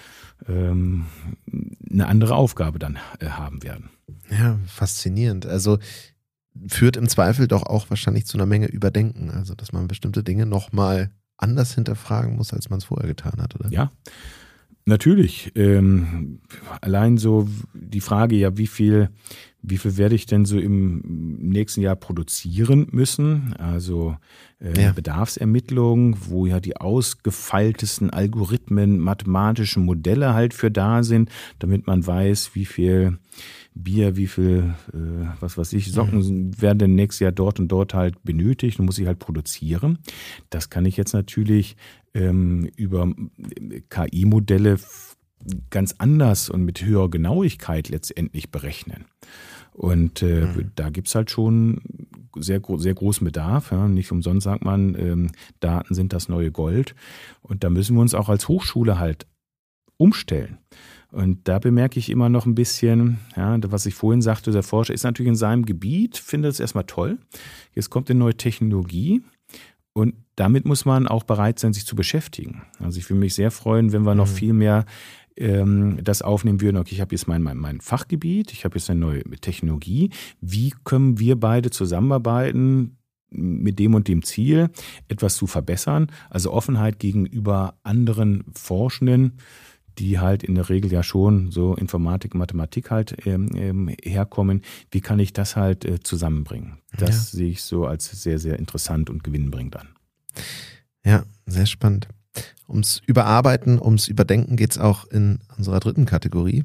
eine andere Aufgabe dann haben werden. Ja, faszinierend. Also führt im Zweifel doch auch wahrscheinlich zu einer Menge Überdenken, also dass man bestimmte Dinge nochmal anders hinterfragen muss, als man es vorher getan hat, oder? Ja. Natürlich. Allein so die Frage, wie viel werde ich denn so im nächsten Jahr produzieren müssen? Also Bedarfsermittlung, wo ja die ausgefeiltesten Algorithmen, mathematischen Modelle halt für da sind, damit man weiß, wie viel Bier, wie viel, Socken werden denn nächstes Jahr dort und dort halt benötigt und muss ich halt produzieren. Das kann ich jetzt natürlich über KI-Modelle ganz anders und mit höherer Genauigkeit letztendlich berechnen. Und da gibt's halt schon sehr großen Bedarf. Ja. Nicht umsonst sagt man, Daten sind das neue Gold. Und da müssen wir uns auch als Hochschule halt umstellen. Und da bemerke ich immer noch ein bisschen, was ich vorhin sagte, der Forscher ist natürlich in seinem Gebiet, findet es erstmal toll. Jetzt kommt eine neue Technologie. Und damit muss man auch bereit sein, sich zu beschäftigen. Also ich würde mich sehr freuen, wenn wir noch viel mehr das aufnehmen würden. Okay, ich habe jetzt mein Fachgebiet, ich habe jetzt eine neue Technologie. Wie können wir beide zusammenarbeiten mit dem und dem Ziel, etwas zu verbessern? Also Offenheit gegenüber anderen Forschenden, die halt in der Regel ja schon so Informatik, Mathematik halt herkommen. Wie kann ich das halt zusammenbringen? Das sehe ich so als sehr, sehr interessant und gewinnbringend an. Ja, sehr spannend. Ums Überarbeiten, ums Überdenken geht es auch in unserer dritten Kategorie.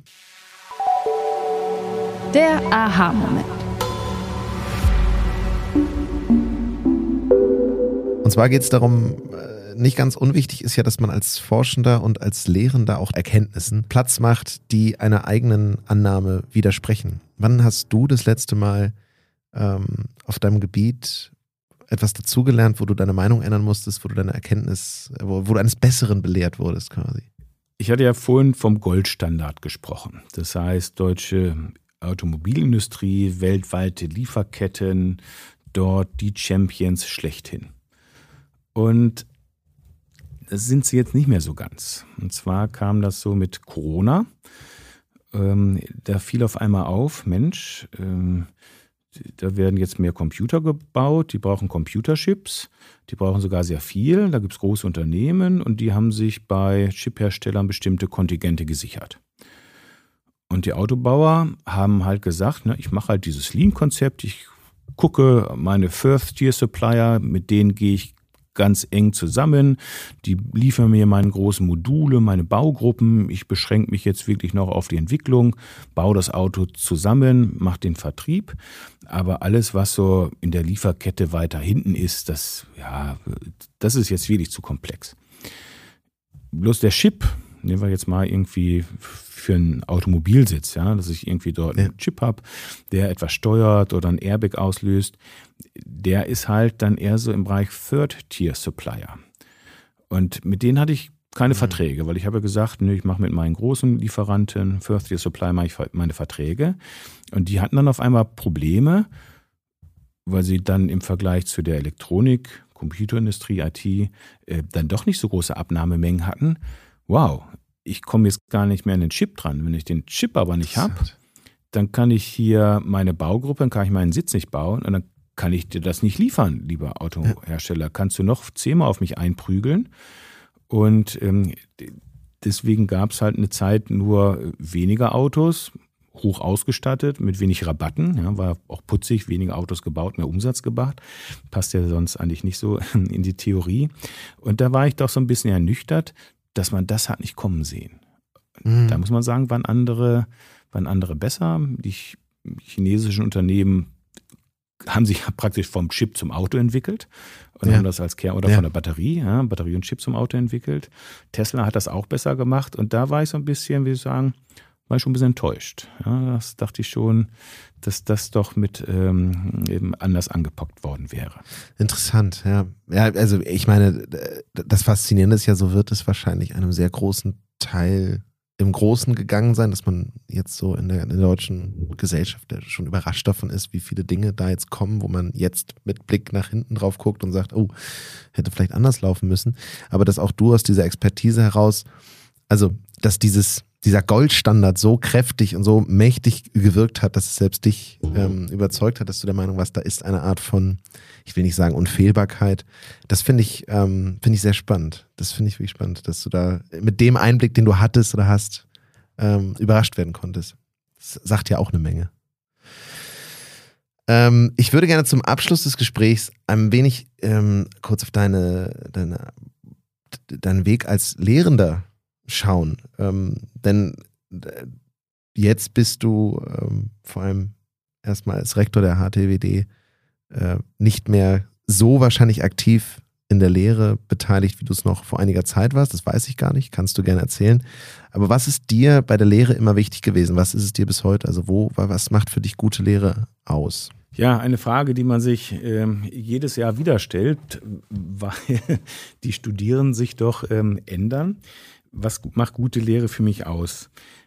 Der Aha-Moment. Und zwar geht es darum, nicht ganz unwichtig ist ja, dass man als Forschender und als Lehrender auch Erkenntnissen Platz macht, die einer eigenen Annahme widersprechen. Wann hast du das letzte Mal auf deinem Gebiet etwas dazugelernt, wo du deine Meinung ändern musstest, wo du deine Erkenntnis, wo du eines Besseren belehrt wurdest quasi? Ich hatte ja vorhin vom Goldstandard gesprochen. Das heißt, deutsche Automobilindustrie, weltweite Lieferketten, dort die Champions schlechthin. Und das sind sie jetzt nicht mehr so ganz. Und zwar kam das so mit Corona. Da fiel auf einmal auf, Mensch, da werden jetzt mehr Computer gebaut, die brauchen Computerchips, die brauchen sogar sehr viel. Da gibt es große Unternehmen und die haben sich bei Chipherstellern bestimmte Kontingente gesichert. Und die Autobauer haben halt gesagt, ich mache halt dieses Lean-Konzept, ich gucke meine First-Tier-Supplier, mit denen gehe ich ganz eng zusammen. Die liefern mir meine großen Module, meine Baugruppen. Ich beschränke mich jetzt wirklich noch auf die Entwicklung, baue das Auto zusammen, mache den Vertrieb. Aber alles, was so in der Lieferkette weiter hinten ist, das ist jetzt wirklich zu komplex. Bloß der Chip, nehmen wir jetzt mal irgendwie für einen Automobilsitz, dass ich irgendwie dort einen Chip habe, der etwas steuert oder ein Airbag auslöst, der ist halt dann eher so im Bereich Third-Tier-Supplier. Und mit denen hatte ich keine Verträge, weil ich habe gesagt, ich mache mit meinen großen Lieferanten, First-Tier-Supplier, mache ich meine Verträge. Und die hatten dann auf einmal Probleme, weil sie dann im Vergleich zu der Elektronik, Computerindustrie, IT, dann doch nicht so große Abnahmemengen hatten. Wow, ich komme jetzt gar nicht mehr an den Chip dran. Wenn ich den Chip aber nicht habe, dann kann ich hier meine Baugruppe, dann kann ich meinen Sitz nicht bauen und dann kann ich dir das nicht liefern, lieber Autohersteller. Kannst du noch 10-mal auf mich einprügeln? Und deswegen gab es halt eine Zeit nur weniger Autos, hoch ausgestattet, mit wenig Rabatten. War auch putzig, weniger Autos gebaut, mehr Umsatz gemacht. Passt ja sonst eigentlich nicht so in die Theorie. Und da war ich doch so ein bisschen ernüchtert, dass man das hat nicht kommen sehen. Da muss man sagen, waren andere besser. Die chinesischen Unternehmen haben sich praktisch vom Chip zum Auto entwickelt und haben das als Kern oder von der Batterie und Chip zum Auto entwickelt. Tesla hat das auch besser gemacht und da war ich so ein bisschen, war ich schon ein bisschen enttäuscht. Das dachte ich schon, dass das doch mit eben anders angepackt worden wäre. Interessant, ja. Ja, also ich meine, das Faszinierende ist ja, so wird es wahrscheinlich einem sehr großen Teil im Großen gegangen sein, dass man jetzt so in der deutschen Gesellschaft schon überrascht davon ist, wie viele Dinge da jetzt kommen, wo man jetzt mit Blick nach hinten drauf guckt und sagt, oh, hätte vielleicht anders laufen müssen. Aber dass auch du aus dieser Expertise heraus, also dass dieser Goldstandard so kräftig und so mächtig gewirkt hat, dass es selbst dich überzeugt hat, dass du der Meinung warst, da ist eine Art von, ich will nicht sagen Unfehlbarkeit. Das finde ich sehr spannend. Das finde ich wirklich spannend, dass du da mit dem Einblick, den du hattest oder hast, überrascht werden konntest. Das sagt ja auch eine Menge. Ich würde gerne zum Abschluss des Gesprächs ein wenig kurz auf deinen Weg als Lehrender schauen. Denn jetzt bist du vor allem erstmal als Rektor der HTWD nicht mehr so wahrscheinlich aktiv in der Lehre beteiligt, wie du es noch vor einiger Zeit warst. Das weiß ich gar nicht, kannst du gerne erzählen. Aber was ist dir bei der Lehre immer wichtig gewesen? Was ist es dir bis heute? Also was macht für dich gute Lehre aus? Ja, eine Frage, die man sich jedes Jahr wieder stellt, weil die Studierenden sich doch ändern. Was macht gute Lehre für mich aus?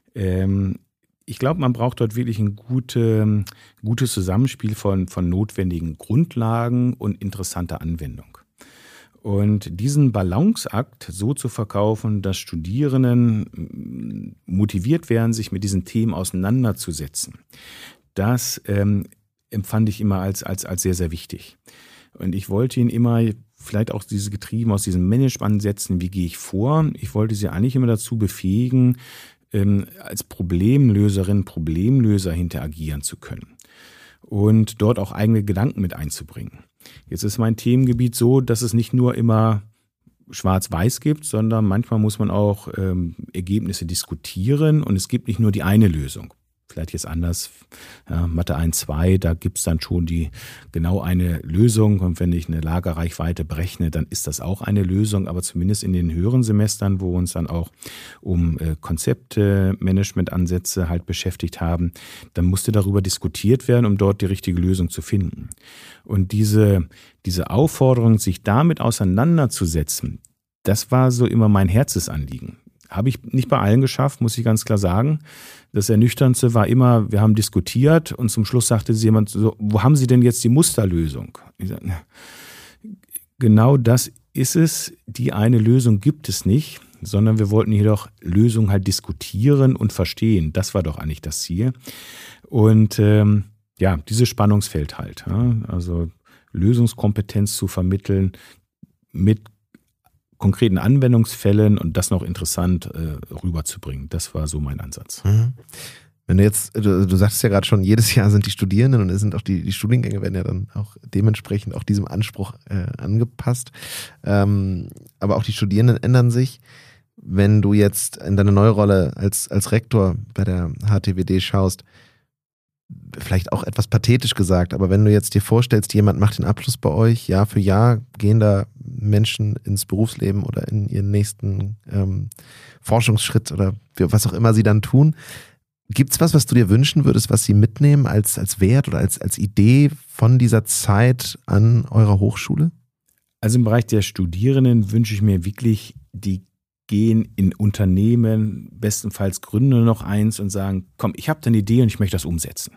Ich glaube, man braucht dort wirklich ein gutes Zusammenspiel von notwendigen Grundlagen und interessanter Anwendung. Und diesen Balanceakt so zu verkaufen, dass Studierenden motiviert werden, sich mit diesen Themen auseinanderzusetzen, das empfand ich immer als sehr, sehr wichtig. Und ich wollte ihn immer, vielleicht auch diese getrieben aus diesem Management-Ansätzen, wie gehe ich vor? Ich wollte sie eigentlich immer dazu befähigen, als Problemlöser interagieren zu können und dort auch eigene Gedanken mit einzubringen. Jetzt ist mein Themengebiet so, dass es nicht nur immer schwarz-weiß gibt, sondern manchmal muss man auch Ergebnisse diskutieren und es gibt nicht nur die eine Lösung. Vielleicht jetzt anders, ja, Mathe 1, 2, da gibt es dann schon genau eine Lösung und wenn ich eine Lagerreichweite berechne, dann ist das auch eine Lösung, aber zumindest in den höheren Semestern, wo wir uns dann auch um Konzepte, Managementansätze halt beschäftigt haben, dann musste darüber diskutiert werden, um dort die richtige Lösung zu finden. Und diese Aufforderung, sich damit auseinanderzusetzen, das war so immer mein Herzensanliegen. Habe ich nicht bei allen geschafft, muss ich ganz klar sagen. Das Ernüchternste war immer, wir haben diskutiert und zum Schluss sagte jemand so, wo haben Sie denn jetzt die Musterlösung? Ich sage, genau das ist es. Die eine Lösung gibt es nicht, sondern wir wollten jedoch Lösungen halt diskutieren und verstehen. Das war doch eigentlich das Ziel. Und dieses Spannungsfeld halt. Ja, also Lösungskompetenz zu vermitteln mit konkreten Anwendungsfällen und das noch interessant rüberzubringen. Das war so mein Ansatz. Mhm. Wenn du jetzt, du sagtest ja gerade schon, jedes Jahr sind die Studierenden und es sind auch die Studiengänge werden ja dann auch dementsprechend auch diesem Anspruch angepasst. Aber auch die Studierenden ändern sich. Wenn du jetzt in deine neue Rolle als Rektor bei der HTWD schaust, vielleicht auch etwas pathetisch gesagt, aber wenn du jetzt dir vorstellst, jemand macht den Abschluss bei euch, Jahr für Jahr gehen da Menschen ins Berufsleben oder in ihren nächsten Forschungsschritt oder was auch immer sie dann tun. Gibt's was du dir wünschen würdest, was sie mitnehmen als Wert oder als Idee von dieser Zeit an eurer Hochschule? Also im Bereich der Studierenden wünsche ich mir wirklich, die gehen in Unternehmen, bestenfalls gründen noch eins und sagen, komm, ich habe da eine Idee und ich möchte das umsetzen.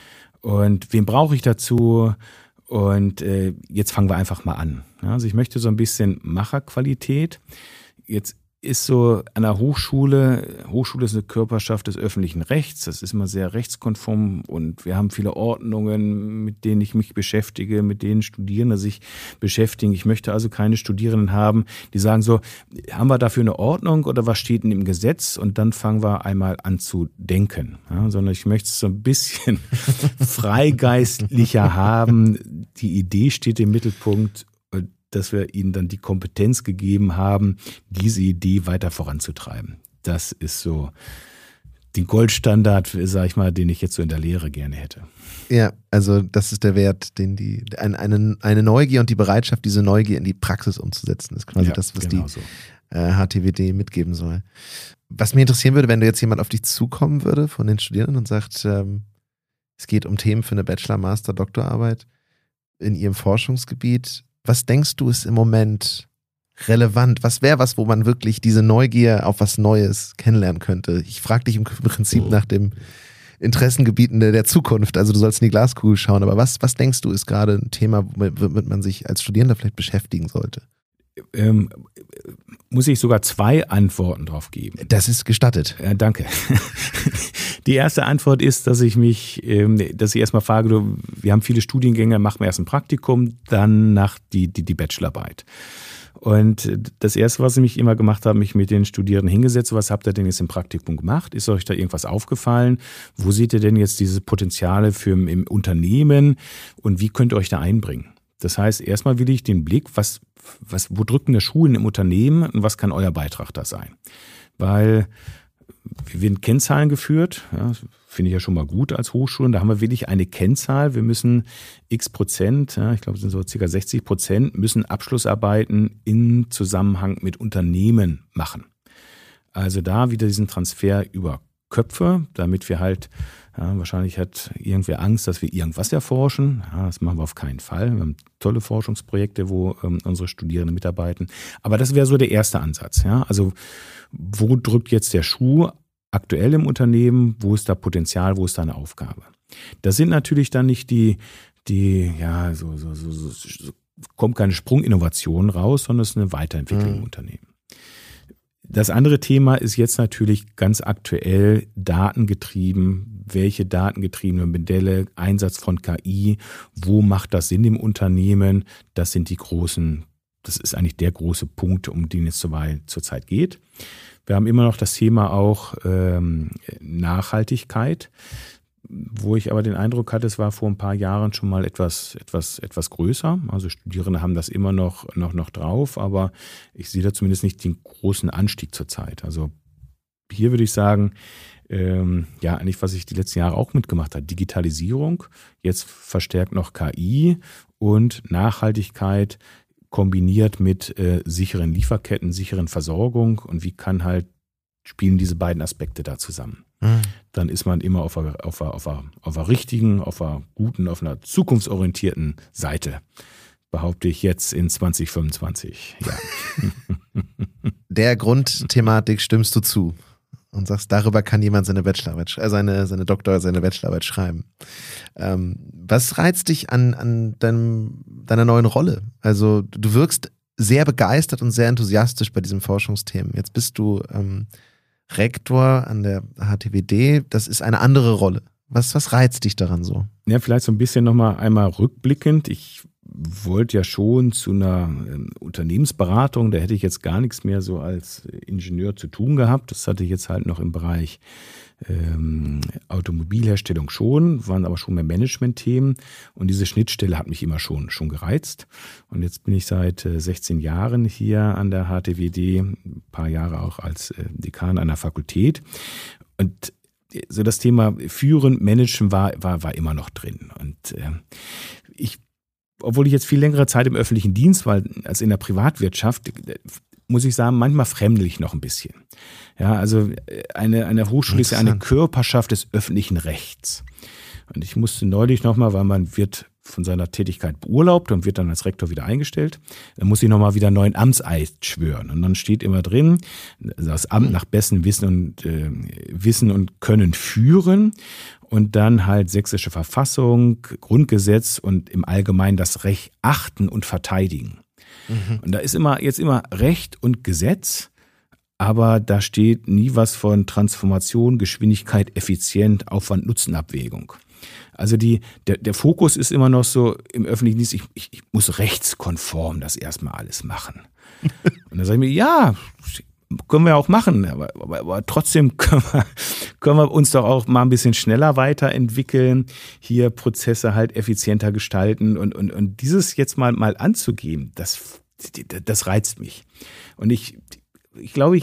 Und wen brauche ich dazu? Und jetzt fangen wir einfach mal an. Also ich möchte so ein bisschen Macherqualität. Jetzt ist so an der Hochschule ist eine Körperschaft des öffentlichen Rechts, das ist immer sehr rechtskonform und wir haben viele Ordnungen, mit denen ich mich beschäftige, mit denen Studierende sich beschäftigen. Ich möchte also keine Studierenden haben, die sagen so, haben wir dafür eine Ordnung oder was steht denn im Gesetz? Und dann fangen wir einmal an zu denken, ja, sondern ich möchte es so ein bisschen freigeistlicher haben. Die Idee steht im Mittelpunkt, dass wir ihnen dann die Kompetenz gegeben haben, diese Idee weiter voranzutreiben. Das ist so den Goldstandard, sag ich mal, den ich jetzt so in der Lehre gerne hätte. Ja, also das ist der Wert, den eine Neugier und die Bereitschaft, diese Neugier in die Praxis umzusetzen, ist quasi das, was genau die HTWD mitgeben soll. Was mich interessieren würde, wenn du jetzt jemand auf dich zukommen würde von den Studierenden und sagt, es geht um Themen für eine Bachelor-, Master-, Doktorarbeit in ihrem Forschungsgebiet. Was denkst du, ist im Moment relevant? Was wäre was, wo man wirklich diese Neugier auf was Neues kennenlernen könnte? Ich frage dich im Prinzip nach dem Interessengebieten der Zukunft. Also du sollst in die Glaskugel schauen, aber was denkst du, ist gerade ein Thema, womit man sich als Studierender vielleicht beschäftigen sollte? Muss ich sogar 2 Antworten drauf geben. Das ist gestattet. Ja, danke. Die erste Antwort ist, dass ich erstmal frage, wir haben viele Studiengänge, machen wir erst ein Praktikum, dann nach die Bachelorarbeit. Und das Erste, was ich mich immer gemacht habe, mich mit den Studierenden hingesetzt, was habt ihr denn jetzt im Praktikum gemacht? Ist euch da irgendwas aufgefallen? Wo seht ihr denn jetzt diese Potenziale im Unternehmen und wie könnt ihr euch da einbringen? Das heißt, erstmal will ich den Blick, wo drücken der Schuh im Unternehmen und was kann euer Beitrag da sein? Weil wir werden Kennzahlen geführt, ja, finde ich ja schon mal gut als Hochschulen. Da haben wir wirklich eine Kennzahl. Wir müssen x%, ja, ich glaube es sind so ca. 60%, müssen Abschlussarbeiten in Zusammenhang mit Unternehmen machen. Also da wieder diesen Transfer über Köpfe, damit wir halt, ja, wahrscheinlich hat irgendwer Angst, dass wir irgendwas erforschen. Ja, das machen wir auf keinen Fall. Wir haben tolle Forschungsprojekte, wo unsere Studierenden mitarbeiten. Aber das wäre so der erste Ansatz. Ja? Also wo drückt jetzt der Schuh aktuell im Unternehmen? Wo ist da Potenzial? Wo ist da eine Aufgabe? Das sind natürlich dann nicht kommt keine Sprunginnovation raus, sondern es ist eine Weiterentwicklung im Unternehmen. Das andere Thema ist jetzt natürlich ganz aktuell datengetrieben. Welche datengetriebenen Modelle, Einsatz von KI, wo macht das Sinn im Unternehmen? Das ist eigentlich der große Punkt, um den es zurzeit geht. Wir haben immer noch das Thema auch Nachhaltigkeit, wo ich aber den Eindruck hatte, es war vor ein paar Jahren schon mal etwas größer. Also Studierende haben das immer noch drauf, aber ich sehe da zumindest nicht den großen Anstieg zurzeit. Also hier würde ich sagen, eigentlich was ich die letzten Jahre auch mitgemacht habe, Digitalisierung, jetzt verstärkt noch KI und Nachhaltigkeit kombiniert mit sicheren Lieferketten, sicheren Versorgung und wie spielen diese beiden Aspekte da zusammen. Dann ist man immer auf einer richtigen, auf einer guten, auf einer zukunftsorientierten Seite, behaupte ich jetzt in 2025. Ja. Der Grundthematik stimmst du zu und sagst, darüber kann jemand seine Bachelorarbeit, seine Bachelorarbeit schreiben. Was reizt dich an deiner neuen Rolle? Also du wirkst sehr begeistert und sehr enthusiastisch bei diesem Forschungsthemen. Jetzt bist du Rektor an der HTWD, das ist eine andere Rolle. Was reizt dich daran so? Ja, vielleicht so ein bisschen nochmal einmal rückblickend. Ich wollte ja schon zu einer Unternehmensberatung, da hätte ich jetzt gar nichts mehr so als Ingenieur zu tun gehabt. Das hatte ich jetzt halt noch im Bereich Automobilherstellung schon, waren aber schon mehr Management-Themen und diese Schnittstelle hat mich immer schon gereizt. Und jetzt bin ich seit 16 Jahren hier an der HTWD, ein paar Jahre auch als Dekan einer Fakultät. Und so das Thema Führen, Managen war immer noch drin. Und obwohl ich jetzt viel längere Zeit im öffentlichen Dienst war als in der Privatwirtschaft, muss ich sagen, manchmal fremdel ich noch ein bisschen. Ja, also eine Hochschule ist ja eine Körperschaft des öffentlichen Rechts. Und ich musste neulich nochmal, weil man wird von seiner Tätigkeit beurlaubt und wird dann als Rektor wieder eingestellt, dann muss ich nochmal wieder einen neuen Amtseid schwören. Und dann steht immer drin, das Amt nach bestem Wissen und Können führen und dann halt sächsische Verfassung, Grundgesetz und im Allgemeinen das Recht achten und verteidigen. Und da ist jetzt immer Recht und Gesetz, aber da steht nie was von Transformation, Geschwindigkeit, Effizient, Aufwand, Nutzenabwägung. Also der Fokus ist immer noch so im öffentlichen Dienst, ich muss rechtskonform das erstmal alles machen. Und dann sage ich mir, ja, können wir auch machen, aber trotzdem können wir uns doch auch mal ein bisschen schneller weiterentwickeln, hier Prozesse halt effizienter gestalten und dieses jetzt mal anzugehen, das reizt mich. Und ich glaube,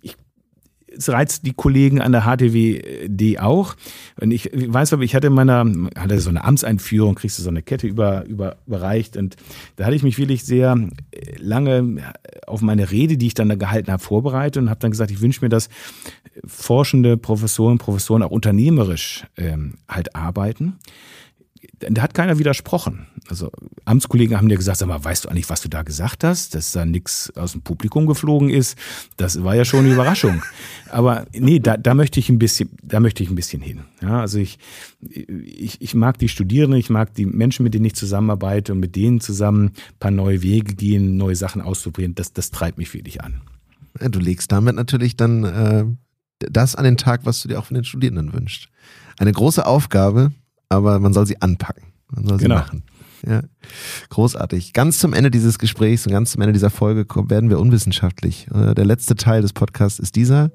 es reizt die Kollegen an der HTWD auch. Und ich weiß aber, ich hatte so eine Amtseinführung, kriegst du so eine Kette überreicht. Und da hatte ich mich wirklich sehr lange auf meine Rede, die ich dann da gehalten habe, vorbereitet und habe dann gesagt, ich wünsche mir, dass forschende Professoren auch unternehmerisch halt arbeiten. da hat keiner widersprochen. Also Amtskollegen haben dir gesagt, sag mal, weißt du eigentlich, was du da gesagt hast? Dass da nichts aus dem Publikum geflogen ist, das war ja schon eine Überraschung. Aber nee, da möchte ich ein bisschen hin. Ja, also ich mag die Studierenden, ich mag die Menschen, mit denen ich zusammenarbeite und mit denen zusammen ein paar neue Wege gehen, neue Sachen auszuprobieren. Das treibt mich wirklich an. Ja, du legst damit natürlich dann das an den Tag, was du dir auch von den Studierenden wünschst. Eine große Aufgabe, aber man soll sie anpacken. Man soll sie machen. Ja, großartig. Ganz zum Ende dieses Gesprächs und ganz zum Ende dieser Folge werden wir unwissenschaftlich. Der letzte Teil des Podcasts ist dieser.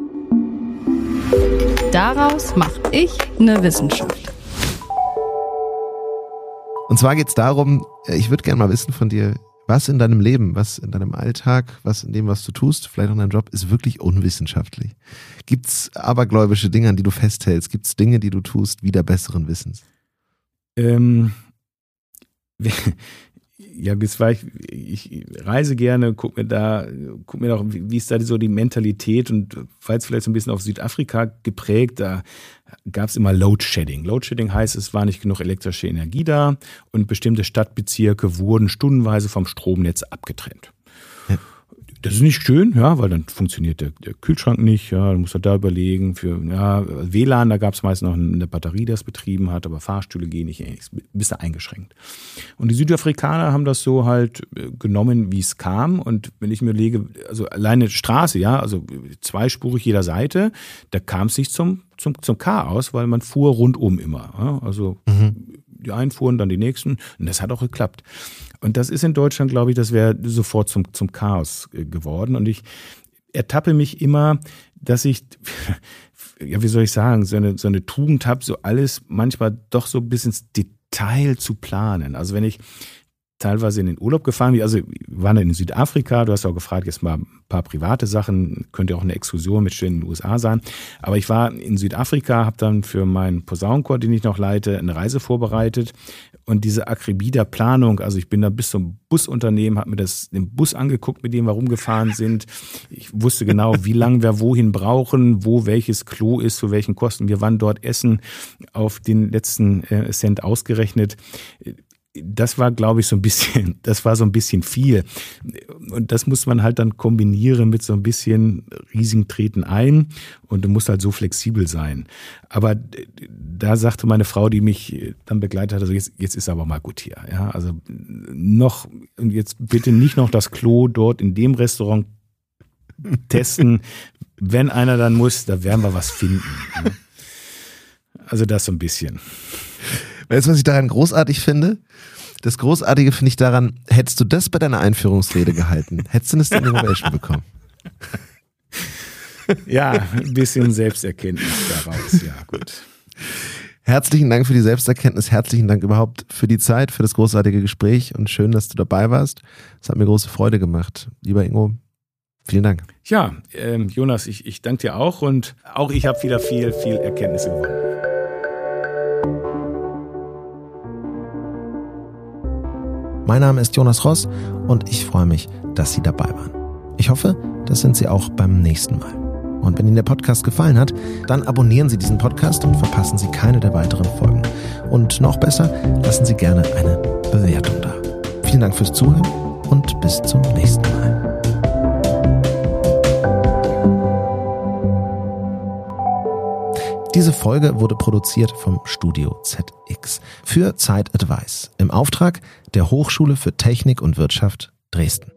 Daraus mache ich eine Wissenschaft. Und zwar geht es darum, ich würde gerne mal wissen von dir, was in deinem Leben, was in deinem Alltag, was in dem, was du tust, vielleicht auch in deinem Job, ist wirklich unwissenschaftlich. Gibt's abergläubische Dinge, an die du festhältst? Gibt's Dinge, die du tust, wider besseren Wissens? Ja, ich reise gerne, guck mir auch, wie ist da so die Mentalität, und war jetzt vielleicht so ein bisschen auf Südafrika geprägt, da gab es immer Load Shedding. Load Shedding heißt, es war nicht genug elektrische Energie da und bestimmte Stadtbezirke wurden stundenweise vom Stromnetz abgetrennt. Ja. Das ist nicht schön, ja, weil dann funktioniert der Kühlschrank nicht, ja, du musst da überlegen, WLAN, da gab es meist noch eine Batterie, die das betrieben hat, aber Fahrstühle gehen nicht, bist du eingeschränkt. Und die Südafrikaner haben das so halt genommen, wie es kam, und wenn ich mir überlege, also alleine Straße, ja, also zweispurig jeder Seite, da kam es nicht zum Chaos, weil man fuhr rundum immer, ja, also die einen fuhren, dann die nächsten, und das hat auch geklappt. Und das ist in Deutschland, glaube ich, das wäre sofort zum Chaos geworden. Und ich ertappe mich immer, dass ich, ja, wie soll ich sagen, so eine Tugend habe, so alles manchmal doch so bis ins Detail zu planen. Also wenn ich teilweise in den Urlaub gefahren bin, also wir waren in Südafrika, du hast auch gefragt, jetzt mal ein paar private Sachen, könnte auch eine Exkursion mit in den USA sein, aber ich war in Südafrika, habe dann für meinen Posaunenchor, den ich noch leite, eine Reise vorbereitet, und diese Akribie der Planung, also ich bin da bis zum Busunternehmen, habe mir den Bus angeguckt, mit dem wir rumgefahren sind, ich wusste genau, wie lange wir wohin brauchen, wo welches Klo ist, zu welchen Kosten, wir waren dort essen, auf den letzten Cent ausgerechnet. Das war, glaube ich, so ein bisschen viel. Und das muss man halt dann kombinieren mit so ein bisschen riesigen Treten ein, und du musst halt so flexibel sein. Aber da sagte meine Frau, die mich dann begleitet hat, also jetzt ist aber mal gut hier. Ja, also und jetzt bitte nicht noch das Klo dort in dem Restaurant testen. Wenn einer dann muss, da werden wir was finden. Ja. Also das so ein bisschen. Weißt du, was ich daran großartig finde? Das Großartige finde ich daran, hättest du das bei deiner Einführungsrede gehalten, hättest du eine Standing Ovation bekommen. Ja, ein bisschen Selbsterkenntnis daraus, ja, gut. Herzlichen Dank für die Selbsterkenntnis, herzlichen Dank überhaupt für die Zeit, für das großartige Gespräch, und schön, dass du dabei warst. Es hat mir große Freude gemacht. Lieber Ingo, vielen Dank. Ja, Jonas, ich danke dir auch, und auch ich habe wieder viel Erkenntnisse gewonnen. Mein Name ist Jonas Ross, und ich freue mich, dass Sie dabei waren. Ich hoffe, das sind Sie auch beim nächsten Mal. Und wenn Ihnen der Podcast gefallen hat, dann abonnieren Sie diesen Podcast und verpassen Sie keine der weiteren Folgen. Und noch besser, lassen Sie gerne eine Bewertung da. Vielen Dank fürs Zuhören und bis zum nächsten Mal. Diese Folge wurde produziert vom Studio ZX für Zeit Advice im Auftrag der Hochschule für Technik und Wirtschaft Dresden.